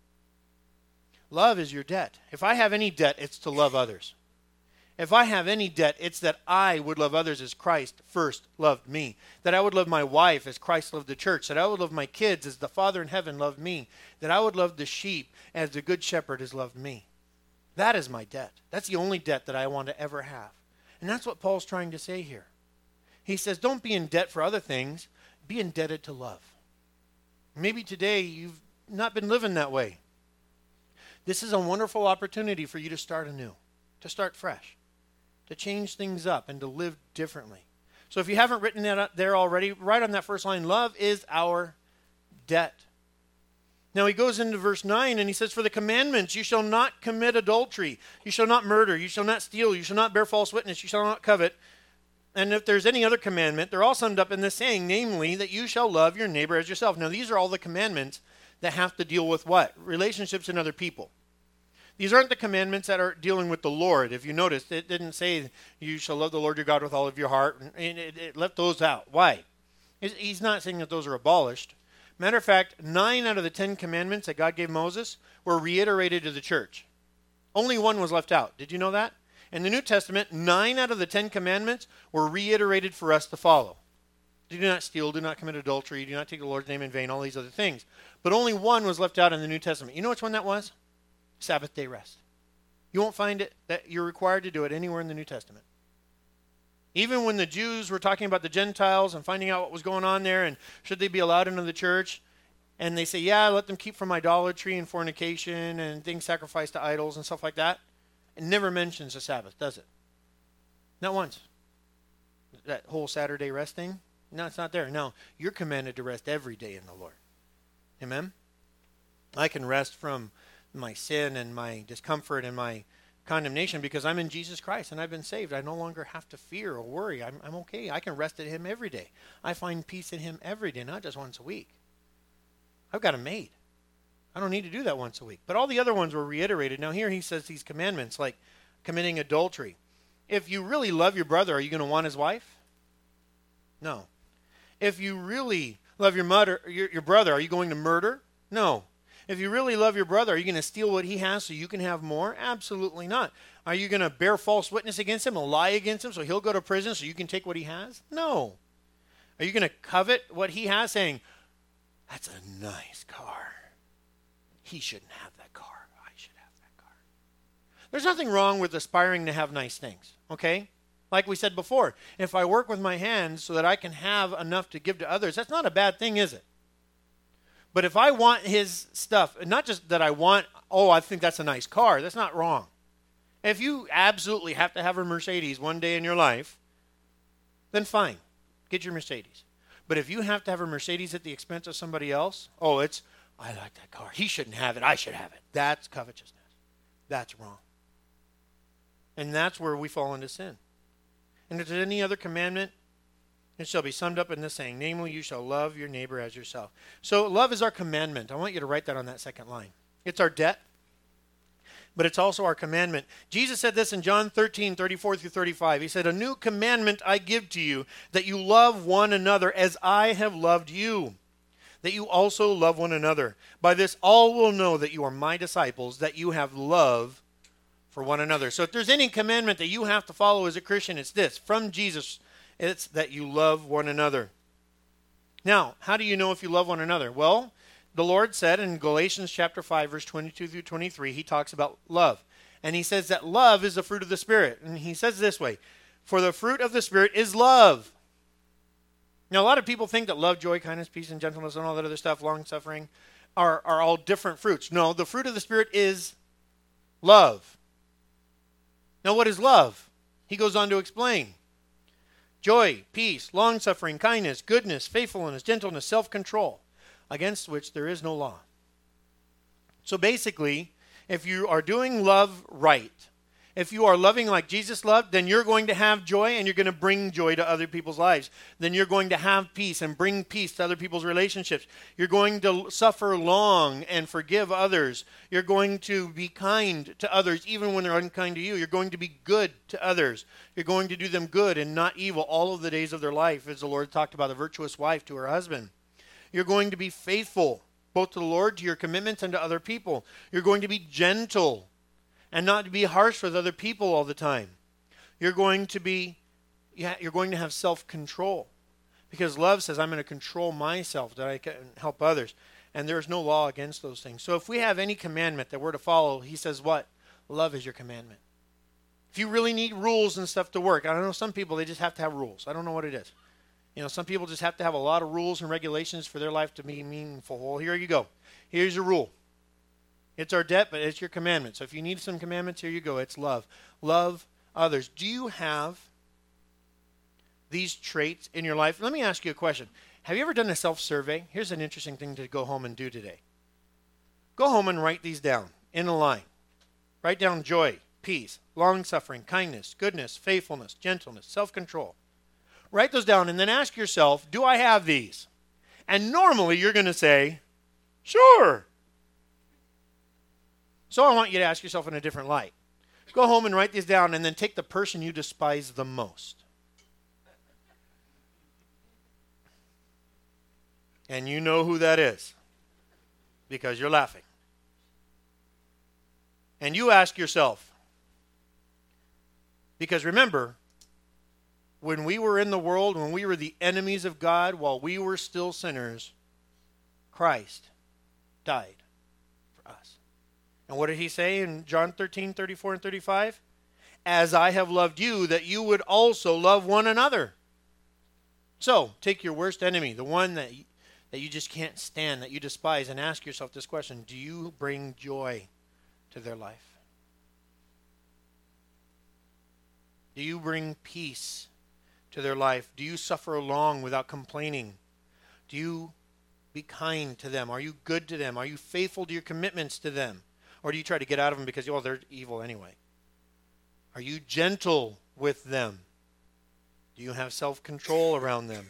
Love is your debt. If I have any debt, it's to love others. If I have any debt, it's that I would love others as Christ first loved me. That I would love my wife as Christ loved the church. That I would love my kids as the Father in heaven loved me. That I would love the sheep as the good shepherd has loved me. That is my debt. That's the only debt that I want to ever have. And that's what Paul's trying to say here. He says, don't be in debt for other things. Be indebted to love. Maybe today you've not been living that way. This is a wonderful opportunity for you to start anew, to start fresh, to change things up and to live differently. So if you haven't written that up there already, write on that first line, love is our debt. Now he goes into verse nine and he says, for the commandments, you shall not commit adultery, you shall not murder, you shall not steal, you shall not bear false witness, you shall not covet. And if there's any other commandment, they're all summed up in this saying, namely, that you shall love your neighbor as yourself. Now, these are all the commandments that have to deal with what? Relationships and other people. These aren't the commandments that are dealing with the Lord. If you notice, it didn't say you shall love the Lord your God with all of your heart. And it, it left those out. Why? He's not saying that those are abolished, Matter of fact, nine out of the Ten Commandments that God gave Moses were reiterated to the church. Only one was left out. Did you know that? In the New Testament, nine out of the Ten Commandments were reiterated for us to follow. Do not steal, do not commit adultery, do not take the Lord's name in vain, all these other things. But only one was left out in the New Testament. You know which one that was? Sabbath day rest. You won't find it that you're required to do it anywhere in the New Testament. Even when the Jews were talking about the Gentiles and finding out what was going on there and should they be allowed into the church, and they say, yeah, let them keep from idolatry and fornication and things sacrificed to idols and stuff like that. It never mentions the Sabbath, does it? Not once. That whole Saturday rest thing? No, it's not there. No, you're commanded to rest every day in the Lord. Amen? I can rest from my sin and my discomfort and my condemnation because I'm in Jesus Christ and I've been saved. I no longer have to fear or worry. I'm, I'm okay. I can rest in him every day. I find peace in him every day, not just once a week. I've got a maid. I don't need to do that once a week. But all the other ones were reiterated. Now here he says these commandments like committing adultery. If you really love your brother, are you going to want his wife? No. If you really love your, mother, your, your brother, are you going to murder? No. If you really love your brother, are you going to steal what he has so you can have more? Absolutely not. Are you going to bear false witness against him and lie against him so he'll go to prison so you can take what he has? No. Are you going to covet what he has, saying, that's a nice car. He shouldn't have that car. I should have that car. There's nothing wrong with aspiring to have nice things, okay? Like we said before, if I work with my hands so that I can have enough to give to others, that's not a bad thing, is it? But if I want his stuff, not just that I want, oh, I think that's a nice car, that's not wrong. If you absolutely have to have a Mercedes one day in your life, then fine, get your Mercedes. But if you have to have a Mercedes at the expense of somebody else, oh, it's, I like that car. He shouldn't have it. I should have it. That's covetousness. That's wrong. And that's where we fall into sin. And if there's any other commandment, it shall be summed up in this saying, namely, you shall love your neighbor as yourself. So love is our commandment. I want you to write that on that second line. It's our debt, but it's also our commandment. Jesus said this in John thirteen, thirty-four through thirty-five. He said, a new commandment I give to you, that you love one another as I have loved you, that you also love one another. By this all will know that you are my disciples, that you have love for one another. So if there's any commandment that you have to follow as a Christian, it's this, from Jesus. It's that you love one another. Now, how do you know if you love one another? Well, the Lord said in Galatians chapter five, verse twenty-two through twenty-three, he talks about love. And he says that love is the fruit of the Spirit. And he says this way, for the fruit of the Spirit is love. Now, a lot of people think that love, joy, kindness, peace, and gentleness, and all that other stuff, long-suffering, are, are all different fruits. No, the fruit of the Spirit is love. Now, what is love? He goes on to explain. Joy, peace, long-suffering, kindness, goodness, faithfulness, gentleness, self-control, against which there is no law. So basically, if you are doing love right, if you are loving like Jesus loved, then you're going to have joy and you're going to bring joy to other people's lives. Then you're going to have peace and bring peace to other people's relationships. You're going to suffer long and forgive others. You're going to be kind to others even when they're unkind to you. You're going to be good to others. You're going to do them good and not evil all of the days of their life, as the Lord talked about a virtuous wife to her husband. You're going to be faithful both to the Lord, to your commitments, and to other people. You're going to be gentle and not to be harsh with other people all the time. You're going to be, yeah, you're going to have self-control. Because love says, I'm going to control myself that I can help others. And there's no law against those things. So if we have any commandment that we're to follow, he says what? Love is your commandment. If you really need rules and stuff to work, I don't know, some people, they just have to have rules. I don't know what it is. You know, some people just have to have a lot of rules and regulations for their life to be meaningful. Well, here you go. Here's your rule. It's our debt, but it's your commandment. So if you need some commandments, here you go. It's love. Love others. Do you have these traits in your life? Let me ask you a question. Have you ever done a self-survey? Here's an interesting thing to go home and do today. Go home and write these down in a line. Write down joy, peace, long-suffering, kindness, goodness, faithfulness, gentleness, self-control. Write those down and then ask yourself, do I have these? And normally you're going to say, sure. So I want you to ask yourself in a different light. Go home and write these down and then take the person you despise the most. And you know who that is because you're laughing. And you ask yourself, because remember, when we were in the world, when we were the enemies of God, while we were still sinners, Christ died for us. And what did he say in John thirteen, thirty-four and thirty-five? As I have loved you, that you would also love one another. So, take your worst enemy, the one that you, that you just can't stand, that you despise, and ask yourself this question: do you bring joy to their life? Do you bring peace to their life? Do you suffer along without complaining? Do you be kind to them? Are you good to them? Are you faithful to your commitments to them? Or do you try to get out of them because, oh, they're evil anyway? Are you gentle with them? Do you have self-control around them?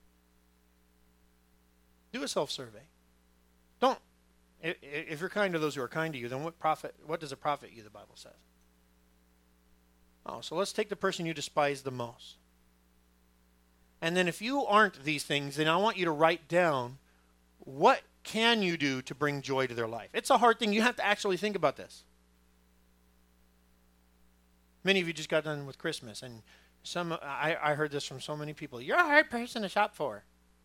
Do a self-survey. Don't. If you're kind to those who are kind to you, then what profit? What does it profit you, the Bible says? Oh, so let's take the person you despise the most. And then if you aren't these things, then I want you to write down what can you do to bring joy to their life. It's a hard thing. You have to actually think about this. Many of you just got done with Christmas, and some I, I heard this from so many people. You're a hard person to shop for.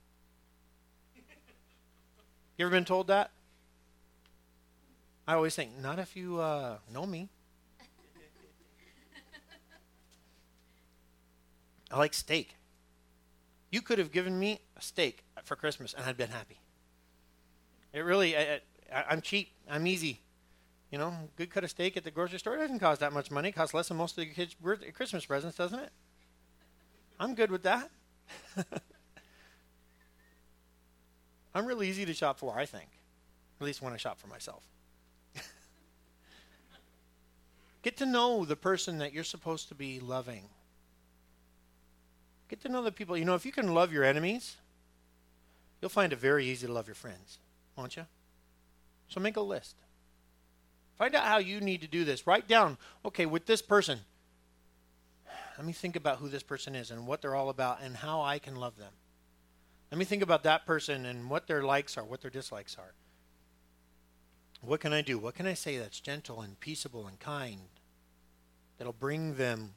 You ever been told that? I always think, not if you uh, know me. I like steak. You could have given me a steak for Christmas, and I'd been happy. It really, I, I, I'm cheap. I'm easy. You know, good cut of steak at the grocery store doesn't cost that much money. It costs less than most of the kids' Christmas presents, doesn't it? I'm good with that. I'm really easy to shop for, I think. At least when I shop for myself. Get to know the person that you're supposed to be loving. Get to know the people. You know, if you can love your enemies, you'll find it very easy to love your friends, won't you? So make a list. Find out how you need to do this. Write down, okay, with this person, let me think about who this person is and what they're all about and how I can love them. Let me think about that person and what their likes are, what their dislikes are. What can I do? What can I say that's gentle and peaceable and kind, that'll bring them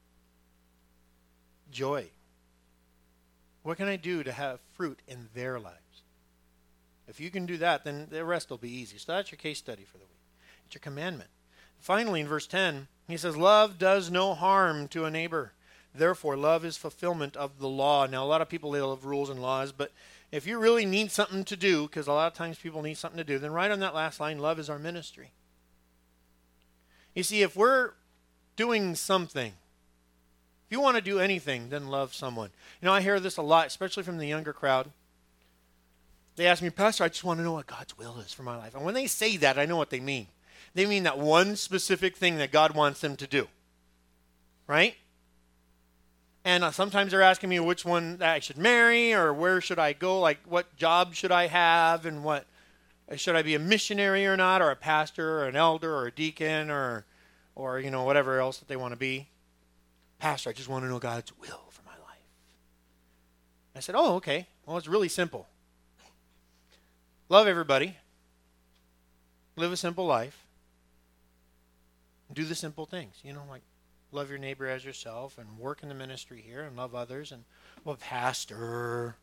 joy? What can I do to have fruit in their lives? If you can do that, then the rest will be easy. So that's your case study for the week. It's your commandment. Finally, in verse ten, he says, love does no harm to a neighbor. Therefore, love is fulfillment of the law. Now, a lot of people, they love rules and laws, but if you really need something to do, because a lot of times people need something to do, then write on that last line, love is our ministry. You see, if we're doing something, if you want to do anything, then love someone. You know, I hear this a lot, especially from the younger crowd. They ask me, Pastor, I just want to know what God's will is for my life. And when they say that, I know what they mean. They mean that one specific thing that God wants them to do. Right? And uh, sometimes they're asking me which one that I should marry or where should I go, like what job should I have and what, should I be a missionary or not, or a pastor or an elder or a deacon or, or you know, whatever else that they want to be. Pastor, I just want to know God's will for my life. I said, oh, okay. Well, it's really simple. Love everybody. Live a simple life. Do the simple things, you know, like love your neighbor as yourself and work in the ministry here and love others. And, well, Pastor,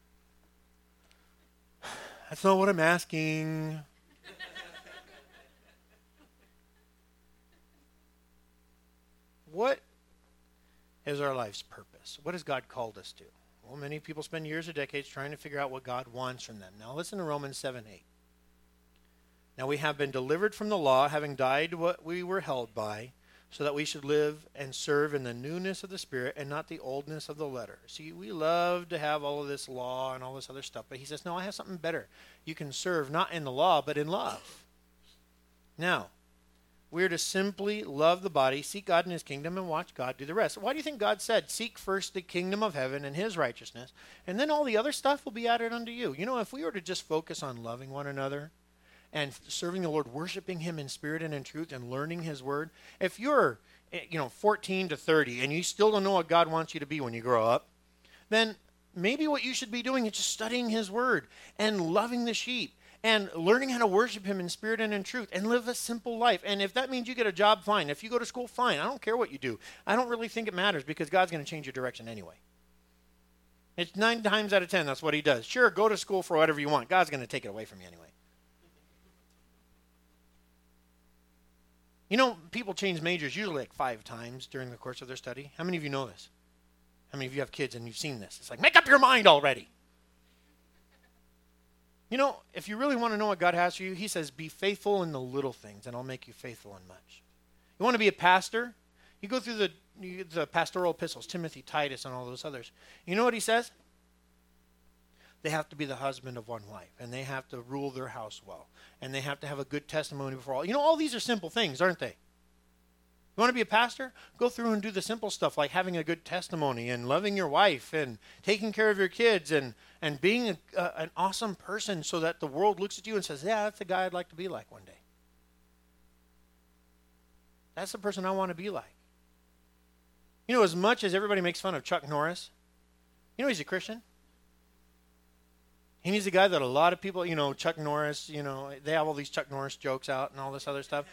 that's not what I'm asking. What is our life's purpose? What has God called us to? Well, many people spend years or decades trying to figure out what God wants from them. Now listen to Romans seven eight. Now we have been delivered from the law, having died what we were held by, so that we should live and serve in the newness of the Spirit and not the oldness of the letter. See, we love to have all of this law and all this other stuff, but he says, no, I have something better. You can serve not in the law, but in love. Now, we are to simply love the body, seek God in his kingdom, and watch God do the rest. Why do you think God said, seek first the kingdom of heaven and his righteousness, and then all the other stuff will be added unto you? You know, if we were to just focus on loving one another and serving the Lord, worshiping him in spirit and in truth, and learning his word, if you're, you know, fourteen to thirty, and you still don't know what God wants you to be when you grow up, then maybe what you should be doing is just studying his word and loving the sheep and learning how to worship him in spirit and in truth and live a simple life. And if that means you get a job, fine. If you go to school, fine. I don't care what you do. I don't really think it matters because God's going to change your direction anyway. It's nine times out of ten, that's what he does. Sure, go to school for whatever you want. God's going to take it away from you anyway. You know, people change majors usually like five times during the course of their study. How many of you know this? How many of you have kids and you've seen this? It's like, make up your mind already. You know, if you really want to know what God has for you, he says, be faithful in the little things, and I'll make you faithful in much. You want to be a pastor? You go through the, you, the pastoral epistles, Timothy, Titus, and all those others. You know what he says? They have to be the husband of one wife, and they have to rule their house well, and they have to have a good testimony before all. You know, all these are simple things, aren't they? You want to be a pastor? Go through and do the simple stuff like having a good testimony and loving your wife and taking care of your kids and, and being a, uh, an awesome person so that the world looks at you and says, yeah, that's the guy I'd like to be like one day. That's the person I want to be like. You know, as much as everybody makes fun of Chuck Norris, you know he's a Christian. He's a guy that a lot of people, you know, Chuck Norris, you know, they have all these Chuck Norris jokes out and all this other stuff.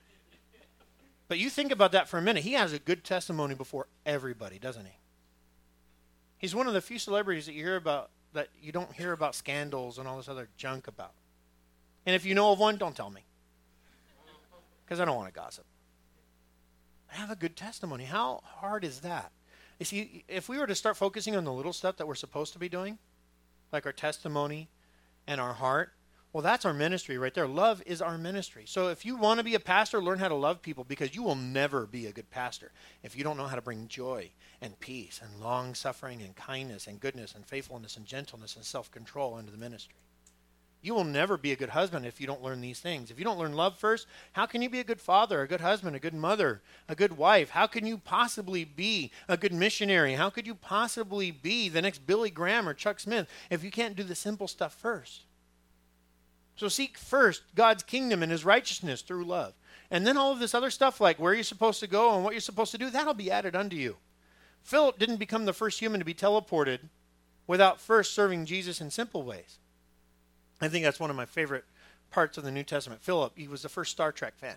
But you think about that for a minute. He has a good testimony before everybody, doesn't he? He's one of the few celebrities that you hear about, that you don't hear about scandals and all this other junk about. And if you know of one, don't tell me. Because I don't want to gossip. Have a good testimony. How hard is that? You see, if we were to start focusing on the little stuff that we're supposed to be doing, like our testimony and our heart, well, that's our ministry right there. Love is our ministry. So if you want to be a pastor, learn how to love people, because you will never be a good pastor if you don't know how to bring joy and peace and long-suffering and kindness and goodness and faithfulness and gentleness and self-control into the ministry. You will never be a good husband if you don't learn these things. If you don't learn love first, how can you be a good father, a good husband, a good mother, a good wife? How can you possibly be a good missionary? How could you possibly be the next Billy Graham or Chuck Smith if you can't do the simple stuff first? So seek first God's kingdom and his righteousness through love. And then all of this other stuff like where you're supposed to go and what you're supposed to do, that'll be added unto you. Philip didn't become the first human to be teleported without first serving Jesus in simple ways. I think that's one of my favorite parts of the New Testament. Philip, he was the first Star Trek fan.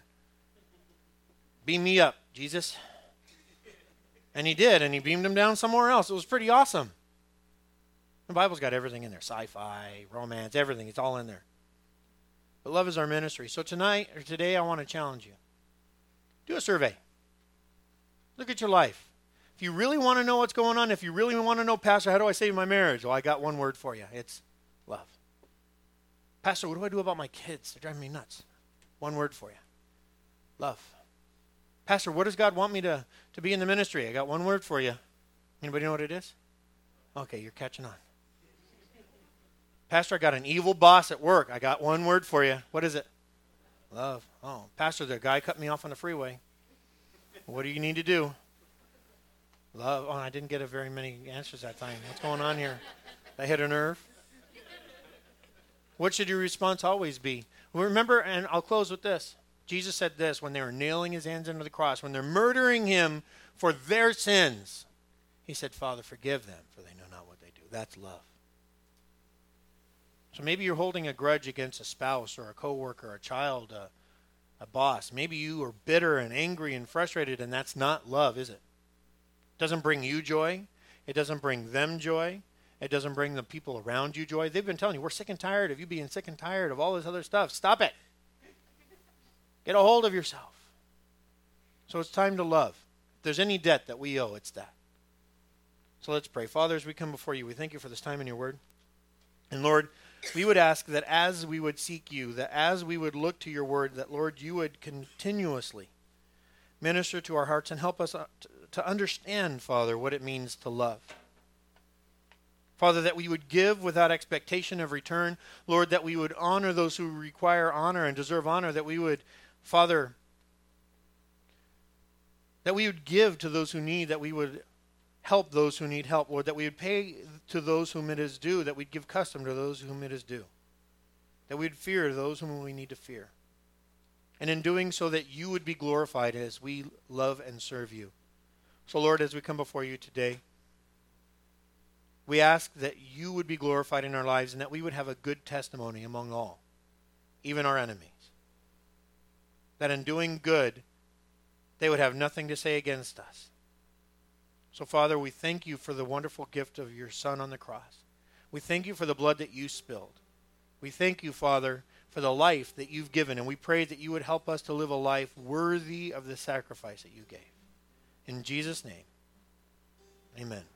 Beam me up, Jesus. And he did, and he beamed him down somewhere else. It was pretty awesome. The Bible's got everything in there. Sci-fi, romance, everything. It's all in there. But love is our ministry. So tonight, or today, I want to challenge you. Do a survey. Look at your life. If you really want to know what's going on, if you really want to know, Pastor, how do I save my marriage? Well, I got one word for you. It's love. Pastor, what do I do about my kids? They're driving me nuts. One word for you. Love. Pastor, what does God want me to, to be in the ministry? I got one word for you. Anybody know what it is? Okay, you're catching on. Pastor, I got an evil boss at work. I got one word for you. What is it? Love. Oh, Pastor, the guy cut me off on the freeway. What do you need to do? Love. Oh, I didn't get a very many answers that time. What's going on here? I hit a nerve. What should your response always be? Well, remember, and I'll close with this. Jesus said this when they were nailing his hands into the cross, when they're murdering him for their sins. He said, Father, forgive them, for they know not what they do. That's love. So maybe you're holding a grudge against a spouse or a coworker, a child, a, a boss. Maybe you are bitter and angry and frustrated, and that's not love, is it? It doesn't bring you joy. It doesn't bring them joy. It doesn't bring the people around you joy. They've been telling you, we're sick and tired of you being sick and tired of all this other stuff. Stop it. Get a hold of yourself. So it's time to love. If there's any debt that we owe, it's that. So let's pray. Father, as we come before you, we thank you for this time in your word. And Lord, we would ask that as we would seek you, that as we would look to your word, that Lord, you would continuously minister to our hearts and help us to understand, Father, what it means to love. Father, that we would give without expectation of return. Lord, that we would honor those who require honor and deserve honor. That we would, Father, that we would give to those who need. That we would help those who need help. Lord, that we would pay to those whom it is due. That we'd give custom to those whom it is due. That we'd fear those whom we need to fear. And in doing so, that you would be glorified as we love and serve you. So, Lord, as we come before you today, We ask that you would be glorified in our lives and that we would have a good testimony among all, even our enemies. That in doing good, they would have nothing to say against us. So, Father, we thank you for the wonderful gift of your Son on the cross. We thank you for the blood that you spilled. We thank you, Father, for the life that you've given, and we pray that you would help us to live a life worthy of the sacrifice that you gave. In Jesus' name, amen.